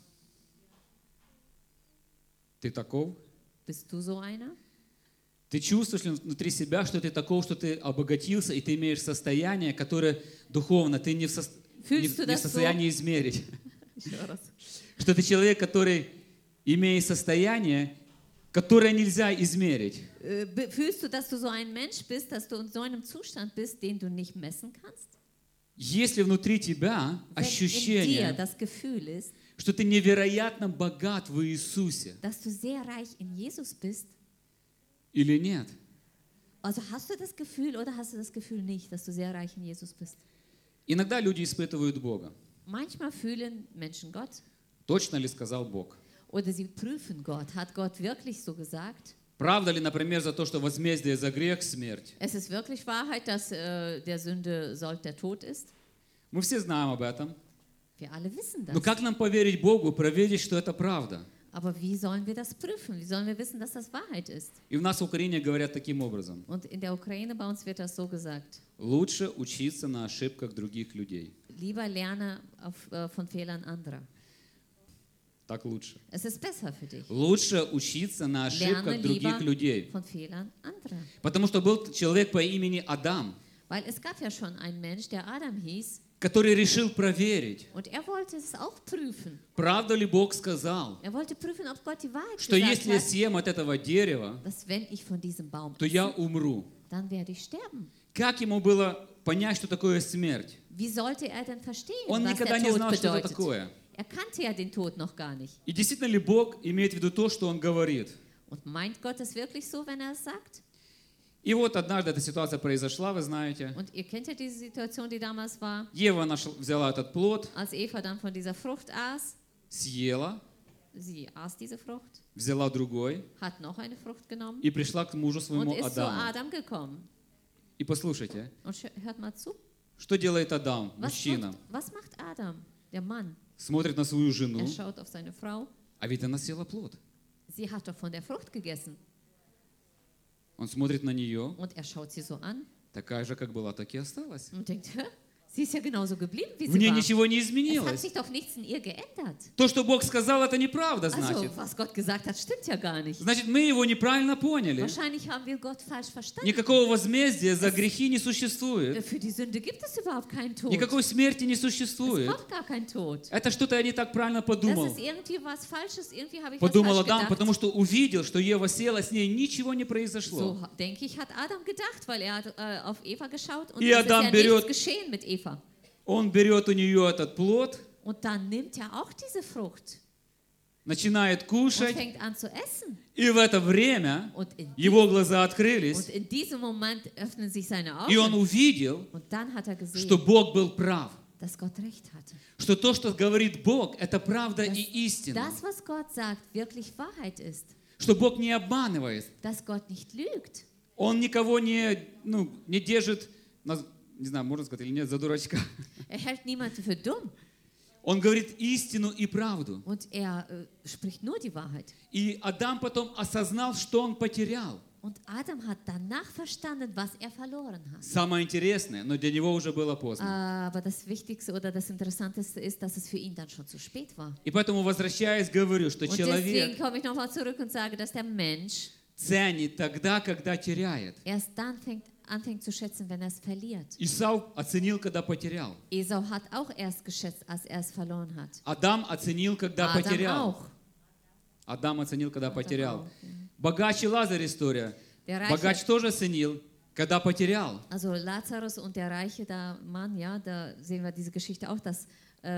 Ты таков? Bist du so einer? Ты чувствуешь ли внутри себя, что ты таков, что ты обогатился, и ты имеешь состояние, которое духовно ты не в Fühlst du das состоянии измерить. Еще раз. Что ты человек, который имеет состояние, которое нельзя измерить. Fühlst du, dass du so ein Mensch bist, dass du in so einem Zustand bist, den du nicht messen kannst? Если внутри тебя Wenn in dir ощущение, das Gefühl ist, что ты невероятно богат в Иисусе, dass du sehr reich in Jesus bist, или нет? also hast du das Gefühl oder hast du das Gefühl nicht, dass du sehr reich in Jesus bist? Иногда люди испытывают Бога. Manchmal fühlen Menschen Gott Точно ли сказал Бог? oder sie prüfen Gott. Hat Gott wirklich so gesagt? Правда ли, например, за то, что возмездие за грех — смерть? Es ist wirklich Wahrheit, dass der Sünde Sold der Tod ist. Мы все знаем об этом. Wir alle wissen Но das. как нам поверить Богу, проверить, что это правда? Aber wie sollen wir das prüfen? Wie sollen wir wissen, dass das Wahrheit ist? И в нас в Украине говорят таким образом. Und in der Ukraine bei uns wird das so gesagt. Лучше учиться на ошибках других людей. Lieber lerne von Fehlern anderer. Так лучше. Es ist besser für dich. Лучше учиться на ошибках Lerne других lieber людей. von Fehlern anderer. Потому что был человек по имени Адам, Weil es gab ja schon einen Mensch, der Adam hieß, который решил проверить, und er wollte es auch prüfen. правда ли Бог сказал, Er wollte prüfen, ob Gott die Wahrheit что gesagt если я hat, съем от этого дерева, dass wenn ich von diesem Baum то я esse, умру. dann werde ich sterben. Как ему было понять, что такое смерть? Wie sollte er denn verstehen, Он was никогда der не Tod знал, что это bedeutet? такое. Er kannte ja den Tod noch gar nicht. И действительно ли Бог имеет в виду то, что Он говорит? Und meint Gott es wirklich so, wenn er es sagt? И вот однажды эта ситуация произошла, вы знаете. Und ihr kennt ja diese Situation, die damals war, Ева взяла этот плод, als Eva dann von dieser Frucht aß. съела, Sie aß diese Frucht, взяла другой hat noch eine Frucht genommen и пришла к мужу und своему ist zu Адаму. Adam gekommen. И послушайте, Und hört mal zu. что делает Адам, мужчина? Was macht Adam, der Mann? Смотрит на свою жену, Er schaut auf seine Frau. а ведь она съела плод. Sie hat doch von der Frucht gegessen. Он смотрит на нее, Und er schaut sie so an такая же, как была, так и осталась. und denkt, hä? Sie ist ja genauso geblieben, wie В sie ней war. ничего не Es hat изменилось. sich doch nichts in ihr geändert. То, что Бог сказал, это неправда, Also, значит. was Gott gesagt hat, stimmt ja gar nicht. Значит, мы его неправильно поняли. Wahrscheinlich haben wir Gott falsch verstanden. Никакого возмездия за грехи не существует. Für die Sünde gibt es überhaupt keinen Tod. Никакой смерти не Es существует. braucht gar keinen Tod. Это что-то я не так правильно Das подумал. ist irgendwie was Falsches. Irgendwie habe ich was Подумал falsch Адам, gedacht. потому что увидел, что Ева села, с ней ничего не произошло. So denke ich, hat Adam gedacht, weil er hat auf Eva geschaut und И es ist Адам ja берет- nichts geschehen mit Eva. Он берет у нее этот плод, Und dann nimmt er auch diese Frucht начинает und кушать, fängt an zu essen. и в это время Und его глаза открылись, in diesem Moment öffnen sich seine и он Augen. увидел, Und dann hat er что gesehen, Бог был прав. dass Gott recht hatte. Что то, что говорит Бог, это правда Dass и истина. das, was Gott sagt, wirklich Wahrheit ist. Что Бог не обманывает. Dass Gott nicht lügt. Он никого не держит, не знаю, можно сказать или нет, за дурачка. Er hält niemanden für dumm. Он говорит истину и правду. Und er spricht nur die Wahrheit. И Адам потом осознал, что он потерял. Und Adam hat danach verstanden, was er verloren hat. Самое интересное, но для него уже было поздно. Aber das Wichtigste oder das Interessanteste ist, dass es für ihn dann schon zu spät war. И поэтому, возвращаясь, говорю, что Und deswegen человек komme ich nochmal zurück und sage, dass der Mensch ценит тогда, когда теряет. erst dann anfängt zu schätzen, wenn er es verliert. Исав оценил, когда потерял. Esau hat auch erst geschätzt, als er es verloren hat. Адам оценил, когда Adam потерял. auch. Адам оценил, когда потерял. auch, ja. Богач и Лазарь история. Der Reiche, Богач тоже оценил, когда потерял. also Lazarus und der reiche Mann, ja, da sehen wir diese Geschichte auch, dass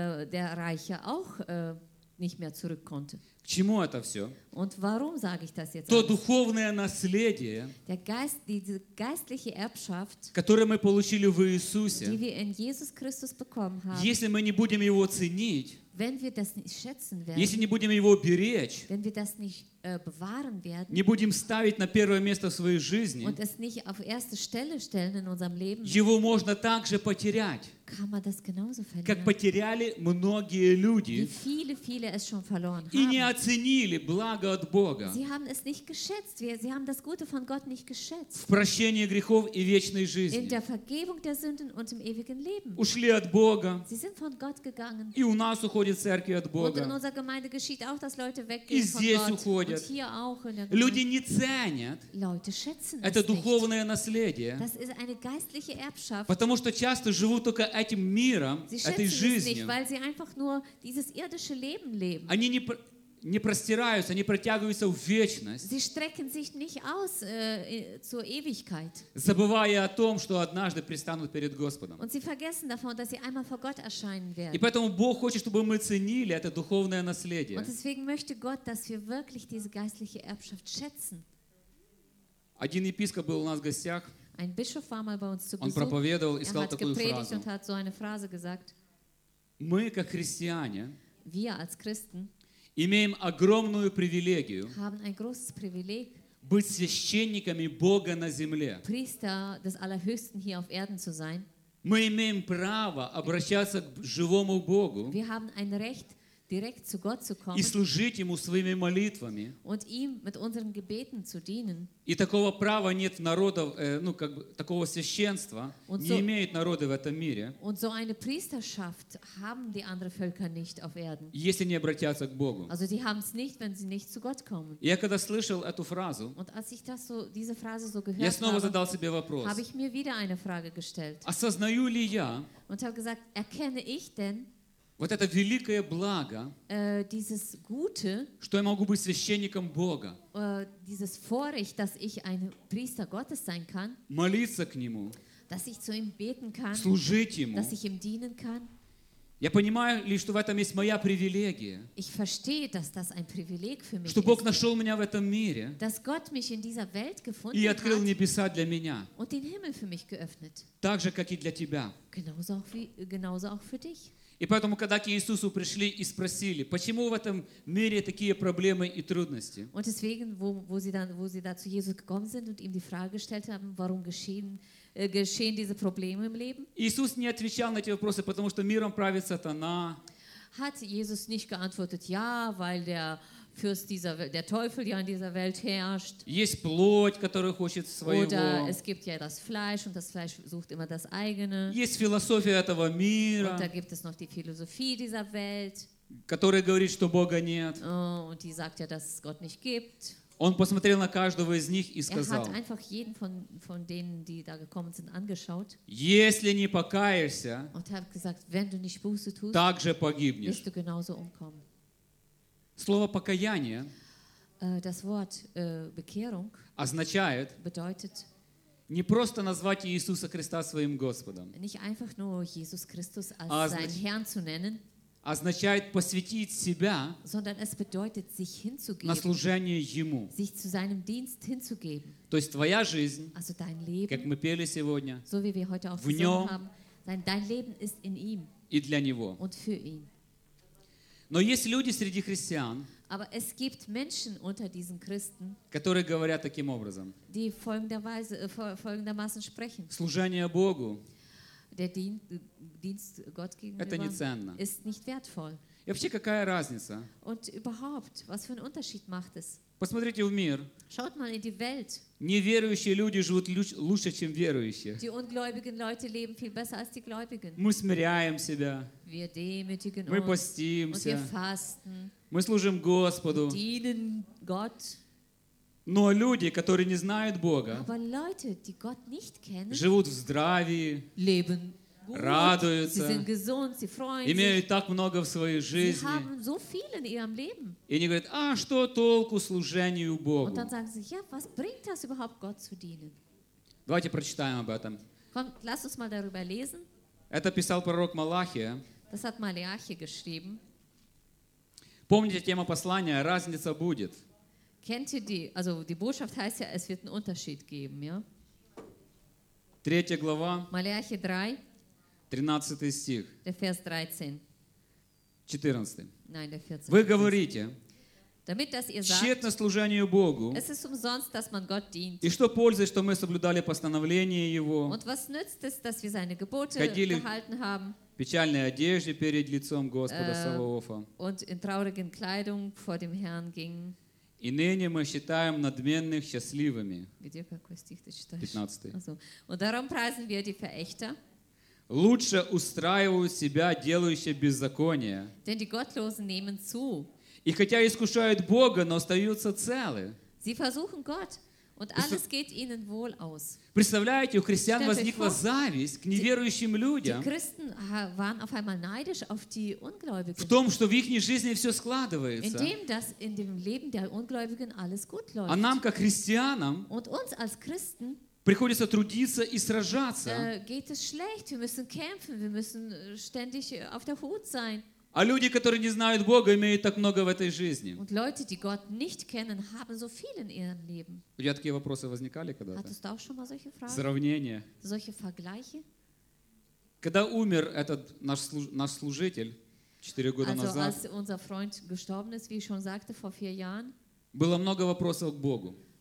der Reiche auch nicht mehr zurück konnte. К чему это все? Und warum sage ich das jetzt? То alles? духовное наследие, Diese geistliche Erbschaft, которое мы получили в die Иисусе, wir in Jesus Christus bekommen haben, если мы не будем его ценить, wenn wir das nicht schätzen если werden, не будем его беречь, wenn wir das nicht bewahren werden не будем ставить на первое место в своей жизни, und es nicht auf erste Stelle stellen in unserem Leben, его можно также потерять, kann man das genauso как verlieren, потеряли многие wie люди viele es schon verloren и не haben. оценили благо от Бога Sie haben es nicht geschätzt, sie haben das Gute von Gott nicht geschätzt. в прощении грехов и вечной In жизни. der Vergebung der Sünden und im ewigen Leben. Ушли от Бога, Sie sind von Gott gegangen. и у нас уходят церкви от Und in Бога. unserer Gemeinde geschieht auch, dass Leute И weggehen von здесь Gott. уходят. Und hier auch in der Люди Gemeinde. не ценят Leute schätzen это es nicht. духовное наследие, Das ist eine geistliche Erbschaft. потому что часто живут только этим миром, Sie этой schätzen es жизнью. nicht, weil sie einfach nur dieses irdische Leben leben. Они не простираются, они протягиваются в вечность, Sie strecken sich nicht aus zur Ewigkeit. забывая о том, что однажды предстанут перед Господом. Und sie vergessen davon, dass sie einmal vor Gott erscheinen И werden. поэтому Бог хочет, чтобы мы ценили это духовное наследие. Und deswegen möchte Gott, dass wir wirklich diese geistliche Erbschaft schätzen. Один епископ был у нас в гостях, Ein Bischof war mal bei uns zu он Besuch. проповедовал и Er сказал hat такую gepredigt фразу. und hat so eine Phrase gesagt. Мы, как христиане, Wir als Christen имеем огромную привилегию haben ein großes Privileg, быть священниками Бога на земле. Priester des Allerhöchsten hier auf Erden zu sein. Мы имеем право обращаться к живому Богу Wir haben ein Recht, direkt zu Gott zu kommen и служить Ему своими молитвами. und ihm mit unseren Gebeten zu dienen. И такого права нет народов, такого священства не имеют народы в этом мире, Und so eine Priesterschaft haben die anderen Völker nicht auf Erden. если не обратятся к Богу. Also die haben es nicht, wenn sie nicht zu Gott kommen. Я когда слышал эту фразу, Und als ich diese Phrase so я gehört снова habe, задал себе вопрос. habe ich mir wieder eine Frage gestellt Осознаю ли я und habe gesagt, erkenne ich denn вот это великое благо, dieses Gute, что я могу быть священником Бога, dieses Vorrecht, dass ich ein Priester Gottes sein kann, молиться к Нему, dass ich zu ihm beten kann, служить Ему? dass ich ihm dienen kann? Я понимаю лишь, что в этом есть моя привилегия, Ich verstehe, dass das ein Privileg für mich что Бог ist, нашел меня в этом мире dass Gott mich in dieser Welt gefunden и открыл hat небеса для меня, und den Himmel für mich geöffnet. так же, как и для тебя. Genauso auch für dich. И поэтому, когда к Иисусу пришли и спросили, почему в этом мире такие проблемы и трудности, Und deswegen, wo sie da zu Jesus gekommen sind und ihm die Frage gestellt haben, warum geschehen diese Probleme im Leben, Иисус не отвечал на эти вопросы, потому что миром правит сатана, hat Jesus nicht geantwortet, ja, weil der Teufel ja in dieser Welt herrscht. есть плоть, которая хочет Oder своего, es gibt ja das Fleisch und das Fleisch sucht immer das eigene. есть философия этого Und da мира, gibt es noch die Philosophie dieser Welt которая говорит, что Бога нет. und die sagt ja, dass es Gott nicht gibt. Он посмотрел на каждого из них и Er сказал, hat einfach jeden von denen, die da gekommen sind, angeschaut если не покаешься, und hat gesagt, wenn du nicht Buße tust, так же погибнешь. wirst du genauso umkommen. Слово «покаяние» Das Wort Bekehrung означает bedeutet не просто назвать Иисуса Христа своим Господом, nicht einfach nur Jesus Christus als Ah, seinen Herrn zu nennen, означает посвятить себя sondern es bedeutet, sich на hinzugeben, служение Ему. sich zu seinem Dienst hinzugeben. То есть твоя жизнь, Also dein как Leben, мы пели сегодня, so wie wir heute auch в нем gesungen haben, dein Leben ist in ihm и для Него. und für ihn. Но есть люди среди христиан, Aber es gibt Menschen unter diesen Christen, которые говорят таким образом. die folgendermaßen sprechen. Служение Богу Der Dienst Gott это не gegenüber ценно. ist nicht wertvoll. И вообще какая разница? Und überhaupt, was für einen Unterschied macht es? Посмотрите в мир. Schaut mal in die Welt. Неверующие люди живут лучше, чем верующие. Die ungläubigen Leute leben viel besser als die Gläubigen. Мы смиряем себя, Wir demütigen мы uns und wir постимся, fasten, мы служим Господу. dienen Gott. Но люди, которые не знают Бога, Aber Leute, die Gott nicht kennen, живут в здравии, leben gut, радуются, sie sind gesund, sie freuen sich, имеют так много в своей sie жизни. haben so viel in ihrem Leben. И они говорят, а что толку служению Und Богу? dann sagen sie, ja, was bringt das überhaupt, Gott zu dienen? Давайте прочитаем об этом. Komm, lass uns mal darüber lesen. Это писал пророк Малахия. Das hat Maleachi geschrieben. Помните, тема послания «Разница будет». Kennt ihr die Botschaft heißt ja, es wird einen Unterschied geben, ja? 3 глава, Maleachi 3, 13 стих, der Vers 13. 14. Nein, der 14. Вы говорите, Damit, dass ihr sagt, тщетно служению Богу, es ist umsonst, dass man Gott dient. и что пользы, что мы соблюдали постановления Его, Und was nützt es, dass wir seine Gebote Ходили gehalten haben в печальной одежде перед лицом Господа Саваофа. und in traurigen Kleidung vor dem Herrn gingen? И ныне мы считаем надменных счастливыми. Где какой стих ты читаешь? 15. Also, und darum preisen wir die Verächter, Лучше устраивают себя делающие беззаконие. denn die Gottlosen nehmen zu. И хотя искушают Бога, но остаются целы. Sie versuchen Gott und alles geht ihnen wohl aus. Представляете, у христиан Stellt euch возникла vor, зависть к неверующим Die людям Christen waren auf einmal neidisch auf die в Ungläubigen, том, что в их жизни все складывается. indem das in dem Leben der Ungläubigen alles gut А läuft. нам, как христианам, Und uns als Christen приходится трудиться и сражаться. geht es schlecht. Wir müssen kämpfen, wir müssen ständig auf der Hut sein. А люди, которые не знают Бога, имеют так много в этой жизни. Und Leute, die Gott nicht kennen, haben so viel in ihrem Leben. У тебя такие вопросы возникали когда-то? Hattest du auch schon mal solche Fragen? Сравнение. Solche Vergleiche? Когда умер этот наш служитель 4 года Also назад, als unser Freund gestorben ist, wie ich schon sagte, vor 4 Jahren, было много вопросов к Богу.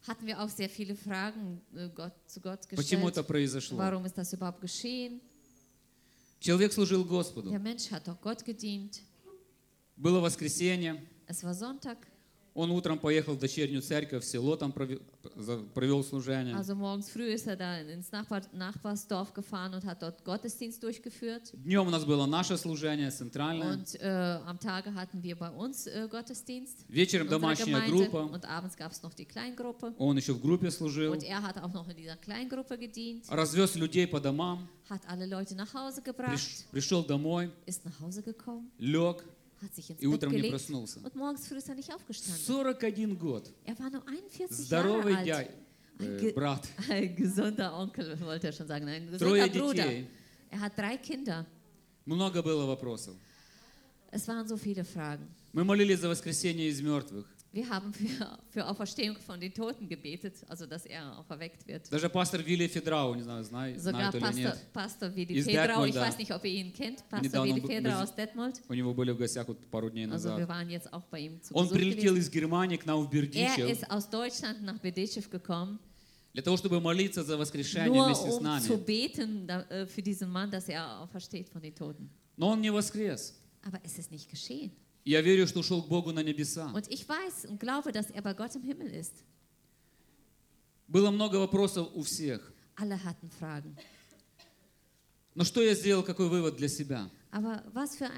hatten wir auch sehr viele Fragen zu Gott Почему это gestellt. произошло? Warum ist das überhaupt geschehen? Человек служил Господу. Der Mensch hat doch Gott gedient. Было воскресенье. Es war Sonntag. Он утром поехал в дочернюю церковь, в село там провел служение. Also morgens früh ist da ins Nachbarsdorf gefahren und hat dort Gottesdienst durchgeführt. Днем у нас было наше служение, центральное. Und am Tage hatten wir bei uns Gottesdienst. Вечером домашняя группа. Und abends gab es noch die Kleingruppe. Он еще в группе служил. Und er hat auch noch in dieser Kleingruppe gedient. Развез людей по домам. Hat alle Leute nach Hause gebracht. Пришел домой. Ist nach Hause gekommen. Lег. Hat sich ins И Bett утром не gelegt. проснулся. Und morgens früh ist er nicht aufgestanden. 41 год. Er war nur 41 Здоровый Jahre alt. брат. Ein gesunder Onkel, wollte er schon sagen. Ein Трое gesunder Bruder. детей. Er hat 3 Kinder. Много было вопросов. Es waren so viele Fragen. Мы молились за воскресение из мертвых. Wir haben für Auferstehung von den Toten gebetet, also dass er auch erweckt wird. Даже пастор Вилли Федрау, не знаю, знает Sogar или нет. Pastor Willi Из Fedrau, ich Detmolda. weiß nicht, ob ihr ihn kennt, Pastor Недавно Willi он Fedrau aus Detmold. У него были в гостях вот пару дней Also wir назад. waren jetzt auch bei ihm zu Он Besuch прилетел gewesen. из Германии к нам в Er Бердичев ist aus Deutschland nach Berditschew gekommen, для того, чтобы молиться за воскрешение nur вместе с um zu нами. beten für diesen Mann, dass er aufersteht von den Toten. Но он не воскрес. Aber es ist nicht geschehen. И я верю, что ушел к Богу на небеса. Und ich weiß und glaube, dass er bei Gott im Himmel ist. Было много вопросов у всех. Alle hatten Fragen. Но что я сделал, какой вывод для себя? Aber was für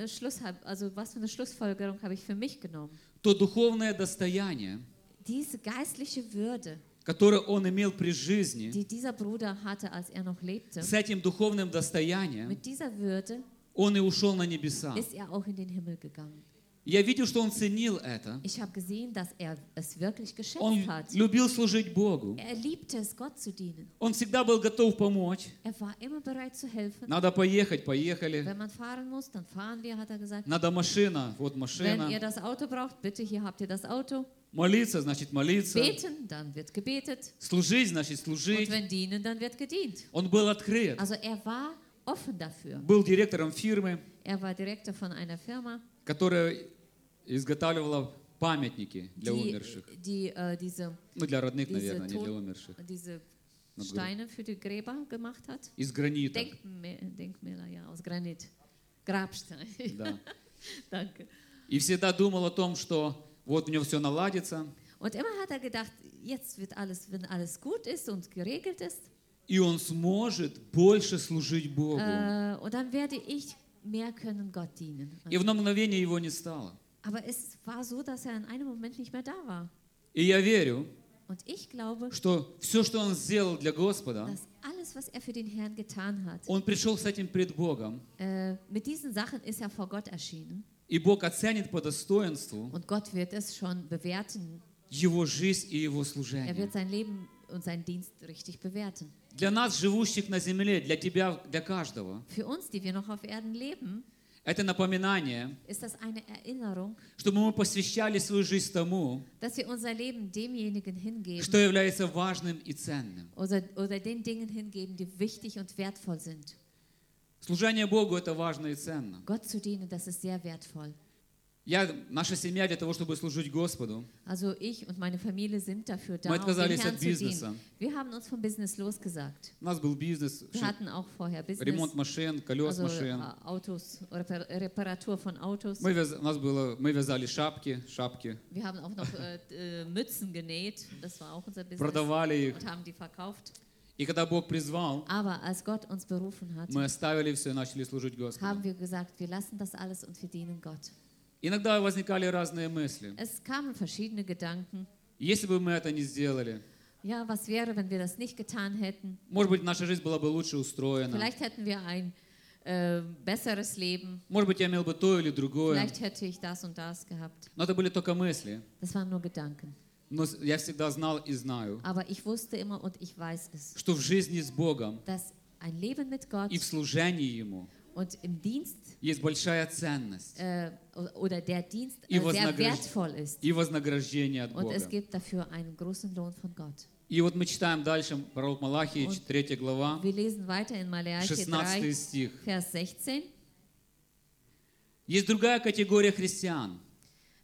was für eine Schlussfolgerung habe ich für mich genommen? То духовное достояние, Diese geistliche Würde, которое он имел при жизни, die dieser Bruder hatte, als er noch lebte, с этим духовным достоянием mit dieser Würde он и ушел на небеса. ist er auch in den Himmel gegangen. Я видел, что он ценил это. Ich habe gesehen, dass er es wirklich geschätzt Он hat. любил служить Богу. Er liebte es, Gott zu dienen. Он всегда был готов помочь. Er war immer bereit zu helfen. Надо поехать, поехали. Wenn man fahren muss, dann fahren wir, hat er gesagt. Надо машина, вот Wenn машина. ihr das Auto braucht, bitte, hier habt ihr das Auto. Молиться, значит молиться. Beten, dann wird gebetet. Служить, значит Und служить. wenn dienen, dann wird gedient. Он был открыт. Also er war offen dafür. Был директором фирмы, Er war Direktor von einer Firma, которая изготавливала памятники для умерших. die Ну, для родных, diese, наверное, не для Ton, умерших. diese Na gut. Steine für die Gräber gemacht hat. Из гранита. Denkmäler, ja, aus Granit. Grabstein. Да. Danke. И всегда думал о том, что вот у него все наладится, Und immer hat er gedacht, jetzt wird alles, wenn alles gut ist und geregelt ist, и он сможет больше служить Богу. und dann werde ich mehr können Gott dienen. И в одно мгновение его не стало. Aber es war so, dass er in einem Moment nicht mehr da war. И я верю, Und ich glaube, что все, что он сделал для Господа, dass alles, was er für den Herrn getan hat, он пришел с этим пред Богом, mit diesen Sachen ist er vor Gott erschienen. и Бог оценит по достоинству Und Gott wird es schon bewerten. его жизнь и его Er служение. wird sein Leben und seinen Dienst richtig bewerten. Для нас, живущих на земле, для тебя, для каждого, Für uns, die wir noch auf Erden leben, это напоминание, ist das eine Erinnerung, чтобы мы посвящали свою жизнь тому, dass wir unser Leben demjenigen hingeben что является важным и ценным. oder den Dingen hingeben, die wichtig und wertvoll sind. Служение Богу – это важно и ценно. Gott zu dienen, das ist sehr wertvoll. Наша семья для того, чтобы служить Господу, Also ich und meine Familie sind dafür da, мы um dem отказались Herrn от zu бизнеса. dienen. Wir haben uns vom Business losgesagt. У нас был бизнес, Wir hatten auch vorher Business, ремонт машин, колес also машин. Autos, Reparatur von Autos. Мы вязали шапки. Wir haben auch noch Mützen genäht, das war auch unser Business, Продавали их. und haben die verkauft. И когда Бог призвал, Aber als Gott uns berufen hat, мы оставили все и начали служить haben Господу. wir gesagt, wir lassen das alles und wir dienen Gott. Иногда возникали разные мысли. Es kamen verschiedene Gedanken. Если бы мы это не сделали, Ja, was wäre, wenn wir das nicht getan hätten? может быть, наша жизнь была бы лучше устроена. Vielleicht hätten wir ein besseres Leben. Может быть, я имел бы то или другое. Vielleicht hätte ich das und das gehabt. Но это были только мысли. Das waren nur Gedanken. Но я всегда знал и знаю, Aber ich wusste immer und ich weiß es, что в жизни с Богом dass ein Leben mit Gott и в служении Ему und im Dienst есть большая ценность oder der Dienst и sehr wertvoll ist. и вознаграждение от Und es Бога. gibt dafür einen großen Lohn von Gott. И вот мы читаем дальше пророк Малахии, Und 3 глава, Wir lesen weiter in Malachi 16 3, стих. Vers 16. Есть другая категория христиан,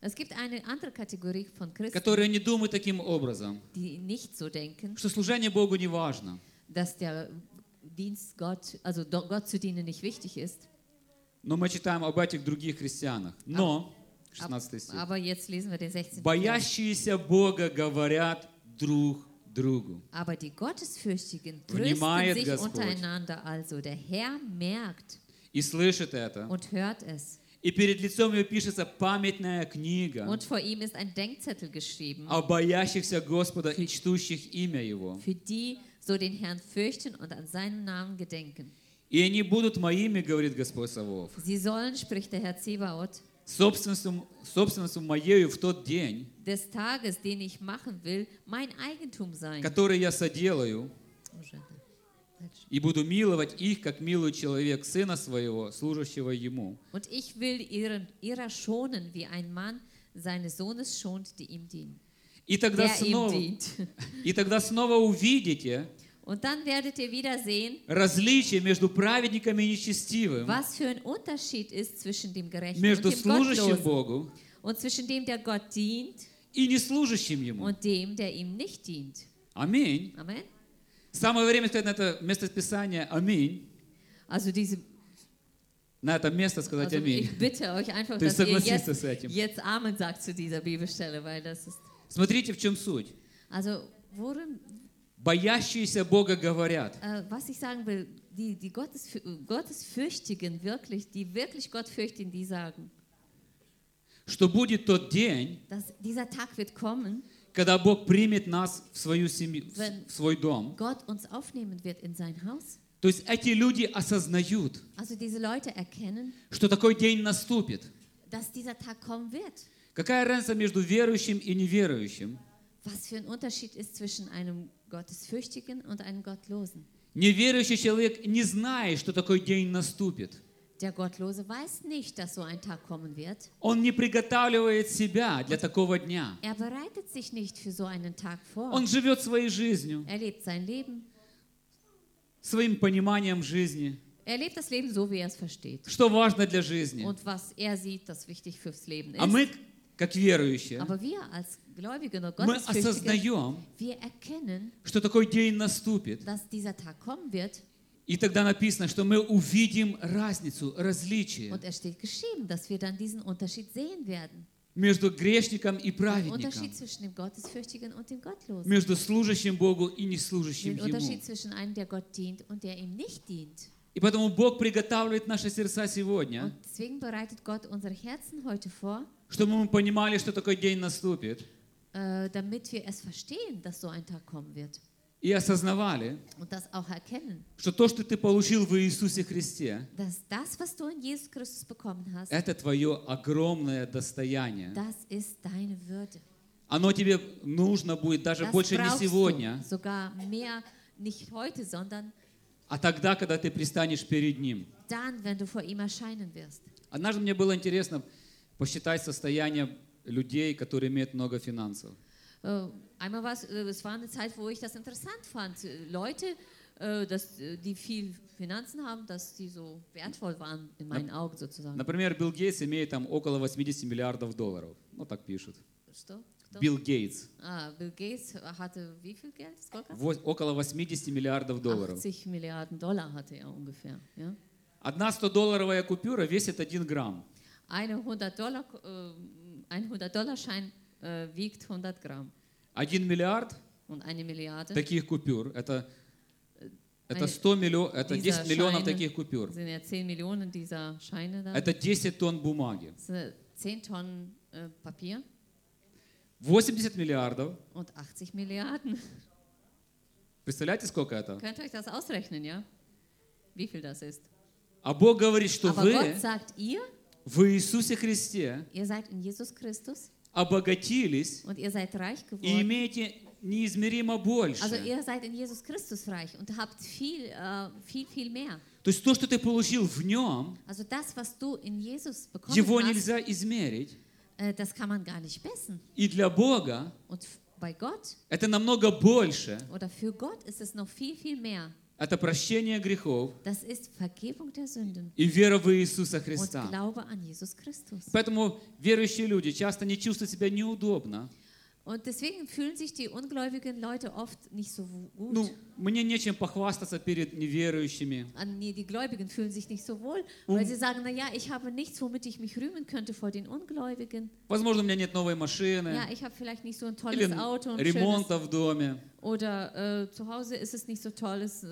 Es gibt eine andere Kategorie von Christen, которые не думают таким образом, die nicht so denken, что служение Богу не важно. dass der Dienst Gott, also Gott zu dienen, nicht wichtig ist. Но мы читаем об этих других христианах. Но, 16 стих, Aber jetzt lesen wir den 16. Vers. боящиеся Бога говорят друг другу. Aber die Gottesfürchtigen Внимает trösten sich Господь. untereinander. Also der Herr merkt И слышит это. und hört es. И перед лицом его пишется памятная книга Und vor ihm ist ein Denkzettel geschrieben, о боящихся Господа и чтущих имя Его. für die so den Herrn fürchten und an seinen Namen gedenken. И они будут моими, говорит Господь Саваоф, Sie sollen, spricht der Herr Zebaoth, собственностью моею в тот день, des Tages, den ich machen will, mein Eigentum sein. который я соделаю, и буду миловать их, как милует человек сына своего, служащего ему. Und ich will ihrer schonen, wie ein Mann seines Sohnes schont, die ihm dienen. И тогда Der ihm снова, dient. и тогда снова увидите Und dann werdet ihr wieder sehen, различие между праведником и нечестивым, was für ein Unterschied ist zwischen dem Gerechten между und dem служащим Gottlosen Богу und zwischen dem, der Gott dient и неслужащим Ему. und dem, der ihm nicht dient. Аминь. Amen. Самое время сказать на это местописание «Аминь». Also diese, На это место сказать also «Аминь». ich bitte euch einfach, То есть dass ihr согласиться с этим. jetzt Amen sagt zu dieser Bibelstelle, weil das ist, Смотрите, в чем суть. also worin, Боящиеся Бога говорят. was ich sagen will, die Gottesfürchtigen wirklich, die wirklich Gott fürchten, die sagen, Что будет тот день, dass dieser Tag wird kommen, когда Бог примет нас в свою семью, Wenn в свой дом. Gott uns aufnehmen wird in sein Haus. То есть эти люди осознают, Also diese Leute erkennen, что такой день наступит. dass dieser Tag kommen wird. Какая разница между верующим и неверующим? Was für ein Unterschied ist zwischen einem Gottesfürchtigen und einem Gottlosen. Неверующий человек не знает, что такой день наступит. Der Gottlose weiß nicht, dass so ein Tag kommen wird. Он не приготавливает себя для такого дня. Er bereitet sich nicht für so einen Tag vor. Он живет своей жизнью, Er lebt sein Leben. своим пониманием жизни. Er lebt das Leben so, wie er es versteht. Что важно для жизни. Und was er sieht, das wichtig fürs Leben А мы, ist. как верующие, Aber wir als Gläubige und мы Gottesfürchtige, осознаем, wir erkennen, что такой день наступит. dass dieser Tag kommen wird. И тогда написано, что мы увидим разницу, различие Und es steht geschrieben, dass wir dann diesen Unterschied sehen werden. между грешником и Den праведником, Unterschied zwischen dem Gottesfürchtigen und dem Gottlosen. между служащим Богу и неслужащим Den Ему. Unterschied zwischen einem, der Gott dient und der ihm nicht dient. И поэтому Бог приготавливает наши сердца Und сегодня, deswegen bereitet Gott unsere Herzen heute vor, чтобы мы понимали, что такой день наступит, damit wir es verstehen, dass so ein Tag kommen wird. и осознавали, Und das auch erkennen, что то, что ты получил в Иисусе Христе, dass das, was du in Jesus Christus bekommen hast, это твое огромное достояние. das ist deine Würde. Оно тебе нужно будет даже Das больше не brauchst сегодня, du sogar mehr, nicht heute, sondern а тогда, когда ты пристанешь перед Ним. dann, wenn du vor ihm erscheinen wirst. Однажды мне было интересно посчитать состояние людей, которые имеют много финансов. Einmal es war eine Zeit, wo ich das interessant fand. Leute, die viel Finanzen haben, dass die so wertvoll waren in meinen Augen sozusagen. Например, Билл Гейтс имеет там около 80 миллиардов долларов. Ну, так пишут. Что? Билл Гейтс. Bill Gates hatte wie viel Geld? Сколько? Около 80 миллиардов долларов. 80 Milliarden Dollar hatte er ungefähr. Ja? Одна 100-долларовая купюра весит 1 грамм. Ein 100-Dollar-Schein wiegt 100 Gramm. 1 миллиард Und eine Milliarde таких купюр, это Eine- 100 миллионов, это dieser 10 миллионов Scheine таких купюр. sind ja 10 Millionen dieser Scheine da. Это 10 тонн бумаги. Das sind 10 Tonnen Papier 80 миллиардов. und 80 Milliarden. Представляете, сколько это? Könnt ihr euch das ausrechnen, ja? Wie viel das ist? А Бог говорит, что Aber вы Gott sagt, ihr в Иисусе Христе seid in Jesus Christus обогатились und ihr seid reich и geworden. имеете неизмеримо Also больше. ihr seid in Jesus Christus reich und habt viel mehr. То есть то, что ты получил в Нем, Also das, was du in Jesus bekommen его hast, нельзя измерить. das kann man gar nicht messen. И для Бога Und bei Gott это намного больше, oder für Gott ist es noch viel mehr, Это прощение грехов Das ist Vergebung der Sünden и вера в Иисуса und Христа. Glaube an Jesus Christus. Поэтому верующие люди часто не чувствуют себя неудобно. Und deswegen fühlen sich die ungläubigen Leute oft nicht so gut. Ну, мне нечем похвастаться перед неверующими. Nee, die Gläubigen fühlen sich nicht so wohl, weil sie sagen, naja, ich habe nichts, womit ich mich rühmen könnte vor den Ungläubigen. Возможно, у меня нет новой машины Ja, ich habe vielleicht nicht so ein или tolles Auto, ein ремонта schönes, в доме. oder zu Hause ist es nicht so toll, ist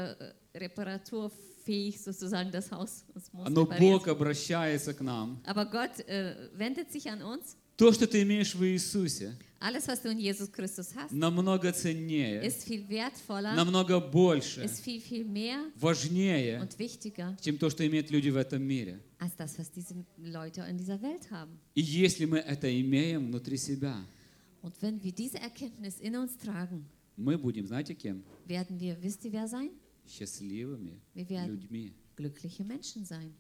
reparaturfähig sozusagen das Haus. Es muss Но repariert Бог обращается к нам. Aber Gott wendet sich an uns. То, что ты имеешь в Иисусе, Alles, was du in Jesus Christus hast, намного ценнее, ist viel wertvoller, намного больше, ist viel, viel mehr важнее, und wichtiger чем то, что имеют люди в этом мире. als das, was diese Leute in dieser Welt haben. И если мы это имеем внутри себя, Und wenn wir diese Erkenntnis in uns tragen, мы будем, знаете, кем? werden wir, wisst ihr, wer sein? Счастливыми Wir werden людьми. glückliche Menschen sein.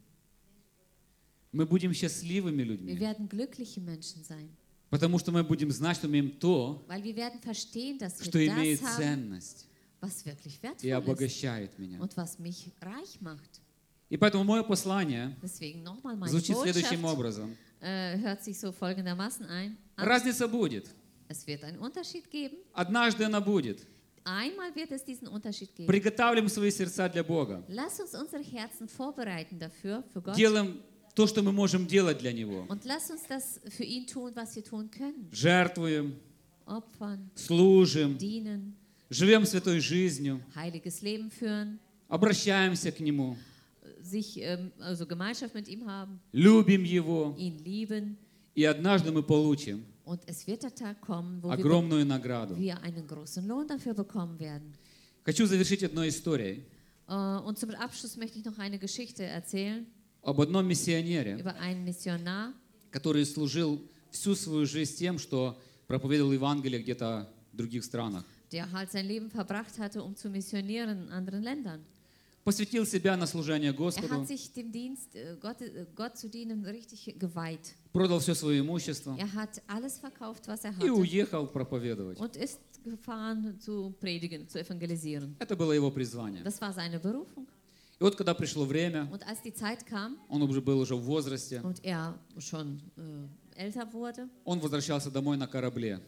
Мы будем счастливыми Wir людьми, werden glückliche Menschen sein. потому что мы будем знать, что мы имеем то, Weil wir werden verstehen, dass что wir имеет das haben, ценность was wirklich и wertvoll ist обогащает меня. und was mich reich macht. И поэтому мое послание Deswegen nochmal meine звучит следующим Botschaft, образом. hört sich so folgendermaßen an. Разница будет. Es wird einen Unterschied geben. Однажды она будет. Einmal wird es diesen Unterschied geben. Приготавливаем свои сердца для Бога. Lass uns unsere Herzen vorbereiten dafür, für Gott. Делаем то, что мы можем делать для Него. Und lass uns das für ihn tun, was wir tun können. Жертвуем, Opfern, служим, dienen, живем святой жизнью, heiliges Leben führen, обращаемся к Нему, sich also Gemeinschaft mit ihm haben, любим Его, ihn lieben. и однажды мы получим Und es wird der Tag kommen, wo огромную награду. wir einen großen Lohn dafür bekommen werden. Хочу завершить одной историей Und zum Abschluss möchte ich noch eine Geschichte erzählen об одном миссионере, über einen Missionar, который служил всю свою жизнь тем, что проповедовал Евангелие где-то в других странах. der halt sein Leben verbracht hatte, um zu missionieren in anderen Ländern. Посвятил себя на служение Er Господу, hat sich dem Dienst, Gott zu dienen, richtig geweiht. продал все свое имущество Er hat alles verkauft, was er и hatte уехал проповедовать. und ist gefahren zu predigen, zu evangelisieren. Это было его призвание. Das war seine Berufung. И вот когда пришло время, Und als die Zeit kam он уже был уже в возрасте, und er schon älter wurde, он возвращался домой на корабле.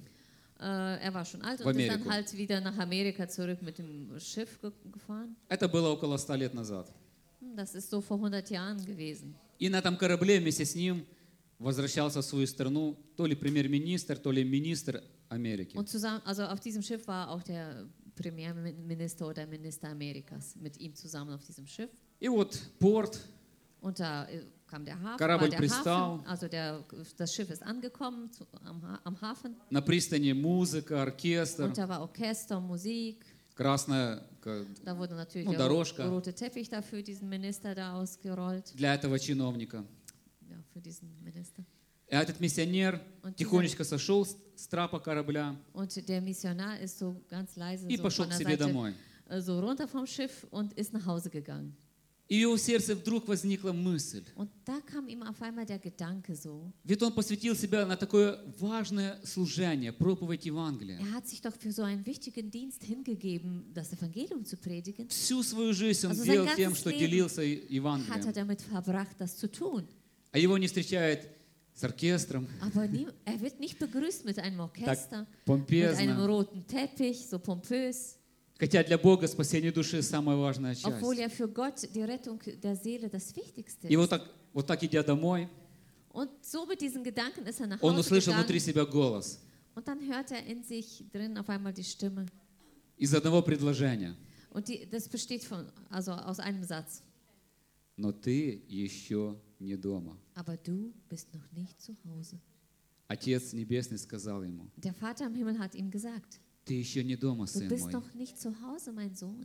er war schon alt В und ist dann Америку. halt wieder nach Amerika zurück mit dem Schiff gefahren. Это было около 100 лет назад. Das ist so vor 100 Jahren gewesen. И на этом корабле вместе с ним возвращался в свою страну то ли премьер-министр, то ли министр Америки. Und zusammen, also auf diesem Schiff war auch der Premierminister oder Minister Amerikas mit ihm zusammen auf diesem Schiff. И вот порт, Und da kam der Hafen, Корабль war der пристал. Hafen, also das Schiff ist angekommen am Hafen. на пристани музыка, оркестр, Und da war Orchester, Musik. красная Da wurde natürlich Ну, der дорожка. rote Teppich da für diesen Minister da ausgerollt. для этого чиновника. Ja, für diesen Minister. И этот миссионер Und тихонечко сошел с трапа корабля Und der Missionar ist so ganz leise и so пошел von к der себе Seite домой. so runter vom Schiff und ist nach Hause gegangen. И в его сердце вдруг возникла мысль. Und da kam ihm auf einmal der Gedanke so, Ведь он посвятил себя на такое важное служение, проповедь Евангелия. er hat sich doch für so einen wichtigen Dienst hingegeben, das Evangelium zu predigen. Всю свою жизнь он Also sein делал ganzes тем, что Leben делился Hat er Евангелием. damit verbracht, das zu tun. А его не встречает с оркестром, Aber er wird nicht begrüßt mit einem Orchester, так mit einem помпезно. roten Teppich, so pompös, Хотя для Бога спасение души самая важная obwohl часть. ja für Gott die Rettung der Seele das Wichtigste И ist. вот так идя домой, Und so mit diesen Gedanken ist er nach он Hause услышал внутри gegangen себя голос und dann hört er in sich drin auf einmal die Stimme. из одного предложения. Und das besteht also aus einem Satz. Но ты еще не дома. Aber du bist noch nicht zu Hause. Отец Небесный сказал ему: Der Vater im Himmel hat ihm gesagt, ты еще не дома, du сын bist мой. noch nicht zu Hause, mein Sohn.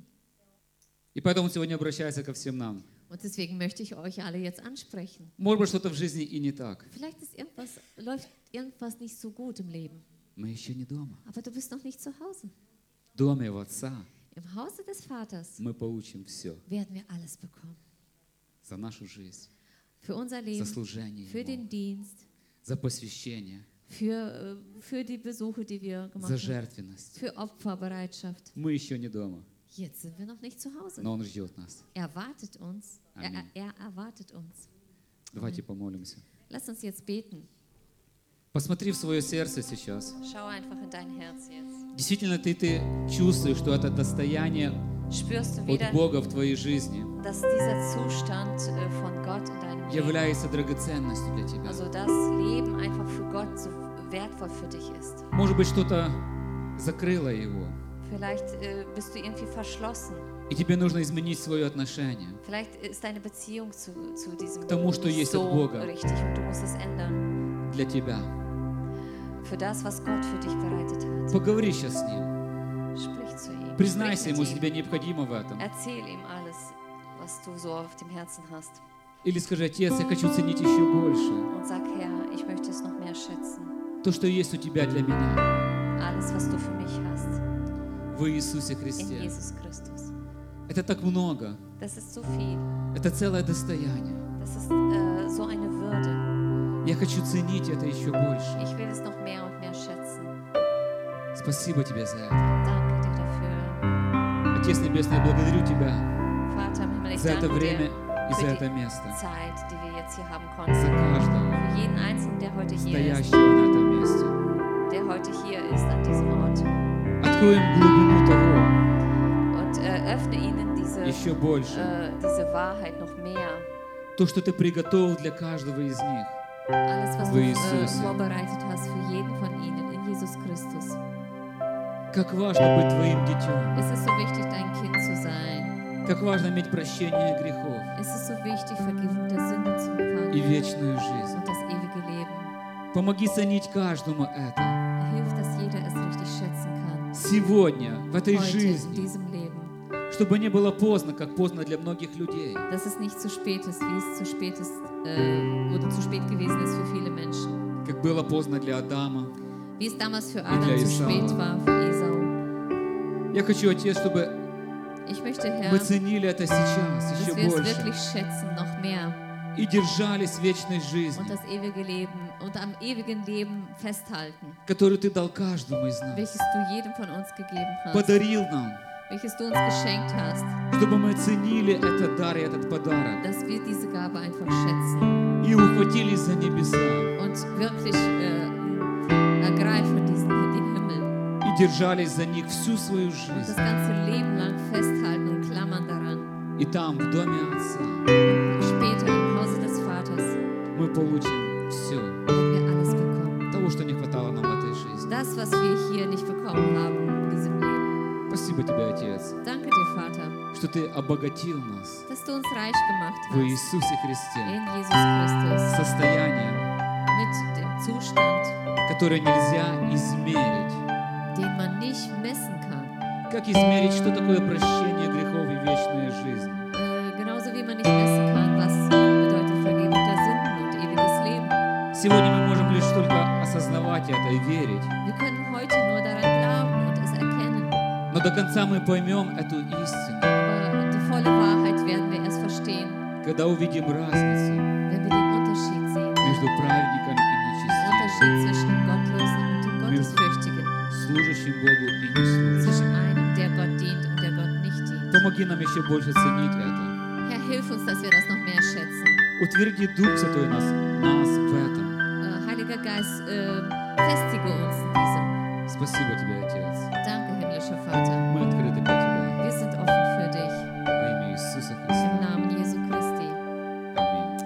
И поэтому сегодня обращается ко всем нам. Und deswegen möchte ich euch alle jetzt ansprechen. Может быть, что-то в жизни и не так. Vielleicht läuft irgendwas nicht so gut im Leben, Мы еще не дома. aber du bist noch nicht zu Hause. В доме у Отца Im Hause des Vaters мы получим все werden wir alles bekommen. за нашу жизнь, Für unser за Leben, служение für Ему, den Dienst, за посвящение, für die Besuche, die wir gemacht за haben, жертвенность. für Opferbereitschaft. Мы еще не дома. Jetzt sind wir noch nicht zu Hause. но Он ждет нас. Er wartet uns. Amen. Er erwartet uns. Давайте помолимся. Lass uns jetzt beten. Посмотри в свое сердце сейчас. Schau einfach in dein Herz jetzt. Действительно, ты чувствуешь, что это достояние Spürst du от wieder, Бога в твоей жизни dass dieser Zustand von Gott in deinem Leben, является драгоценностью для тебя. also das Leben einfach für Gott so wertvoll für dich ist. Может быть, что-то закрыло его, Vielleicht bist du irgendwie verschlossen. и тебе нужно изменить свое отношение Vielleicht ist deine Beziehung zu diesem к тому, что есть от so Бога richtig und du musst es ändern. для тебя. Für das, was Gott für dich bereitet hat. Поговори сейчас с Ним. Sprich zu ihm. Признайся Sprich Ему, mit что ihm. тебе необходимо в этом. Erzähl ihm alles, was du so auf dem Herzen hast. Или скажи: Отец, я хочу ценить еще больше Und sag, Herr, ich möchte es noch mehr schätzen. то, что есть у Тебя для меня Alles, was du für mich hast. в Иисусе In Христе. Jesus Christus. Это так много. Das ist so viel. Это целое достояние. Das ist so eine Würde. Я хочу ценить это еще больше. Ich will es noch mehr und mehr schätzen. Спасибо Тебе за это. Danke dir dafür. Отец Небесный, я благодарю Тебя Vater im Himmel, ich за это danke время dir и за für это die место. Zeit, die wir jetzt hier haben За konnten. каждого, Für jeden Einzelnen, der heute hier ist, стоящего на этом месте. der heute hier ist an diesem Ort. Откроем глубину того Und öffne ihnen еще больше. diese Wahrheit noch mehr. То, что Ты приготовил для каждого из них. Alles, was В du Иисусе. vorbereitet hast für jeden von ihnen in Jesus Christus. Как важно быть Твоим детем. Es ist so wichtig, dein Kind zu sein. Как важно иметь прощение грехов Es ist so wichtig, Vergebung der Sünde zu и empfangen вечную жизнь. und das ewige Leben. Помоги ценить каждому это. Hilf, dass jeder es richtig schätzen kann. Сегодня, в этой Heute in жизни. diesem Leben. Чтобы не было поздно, как поздно для многих людей. Dass es nicht zu spät ist, wie es zu spät ist oder zu spät gewesen ist für viele Menschen. Как было поздно для Адама. Wie es damals für для Adam zu Esau. spät war, für Esau. Я хочу, Отец, чтобы Ich möchte, Herr, мы ценили это сейчас dass еще wir es больше. wirklich schätzen, noch mehr. И держались вечной жизни, Und das ewige Leben und am ewigen Leben festhalten, которую Ты дал каждому из нас. welches du jedem von uns gegeben hast, Подарил нам, welches du uns geschenkt hast, чтобы мы ценили этот дар и этот подарок. dass wir diese Gabe einfach schätzen И ухватились за небеса. und wirklich ergreifen den Himmel И держались за них всю свою und das жизнь. ganze Leben lang festhalten und klammern daran. И там, в доме Отца, Später im Hause des Vaters мы получим все. werden wir alles bekommen. Того, что не хватало нам в этой жизни. Das, was wir hier nicht bekommen haben in diesem Leben. Спасибо Тебе, Отец, Danke dir, Vater, что Ты обогатил нас dass du uns reich gemacht в hast Иисусе Христе in Jesus Christus состоянием, mit dem Zustand, которое нельзя измерить. den man nicht messen kann. Как измерить, что такое прощение грехов и вечная жизнь? Genauso wie man nicht messen kann, was bedeutet Vergebung der Sünden und ewiges Leben. Сегодня мы можем лишь только осознавать это и верить. Wir können heute nur daran glauben und es erkennen. Но до конца мы поймем эту истину, Aber die volle Wahrheit werden wir erst verstehen, когда увидим разницу wenn wir den Unterschied sehen. между праведником и Den нечестивым, Unterschied zwischen dem Gottlosen und dem Gottesfürchtigen. служащим Богу и не служащим. Zwischen einem, der Gott dient und der Gott nicht dient. Помоги нам еще больше ценить это. Herr, hilf uns, dass wir das noch mehr schätzen. Утверди Дух Святой нас в этом. Heiliger Geist, festige uns in diesem. Спасибо Тебе, Отец. Danke, himmlischer Vater. Мы открыты для Тебя. Wir sind offen für dich. Во имя Иисуса Христа. Im Namen Jesu Christi. Аминь.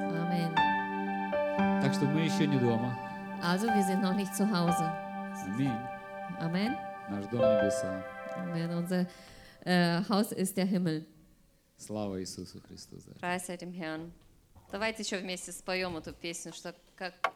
Amen. Так что мы еще не дома. Also, wir sind noch nicht zu Hause. Аминь. Amen. Наш дом небеса. Amen. Unser Haus ist der Himmel. Слава Иисусу Христу. за это. Preis sei dem Herrn. Давайте еще вместе споем эту песню, что как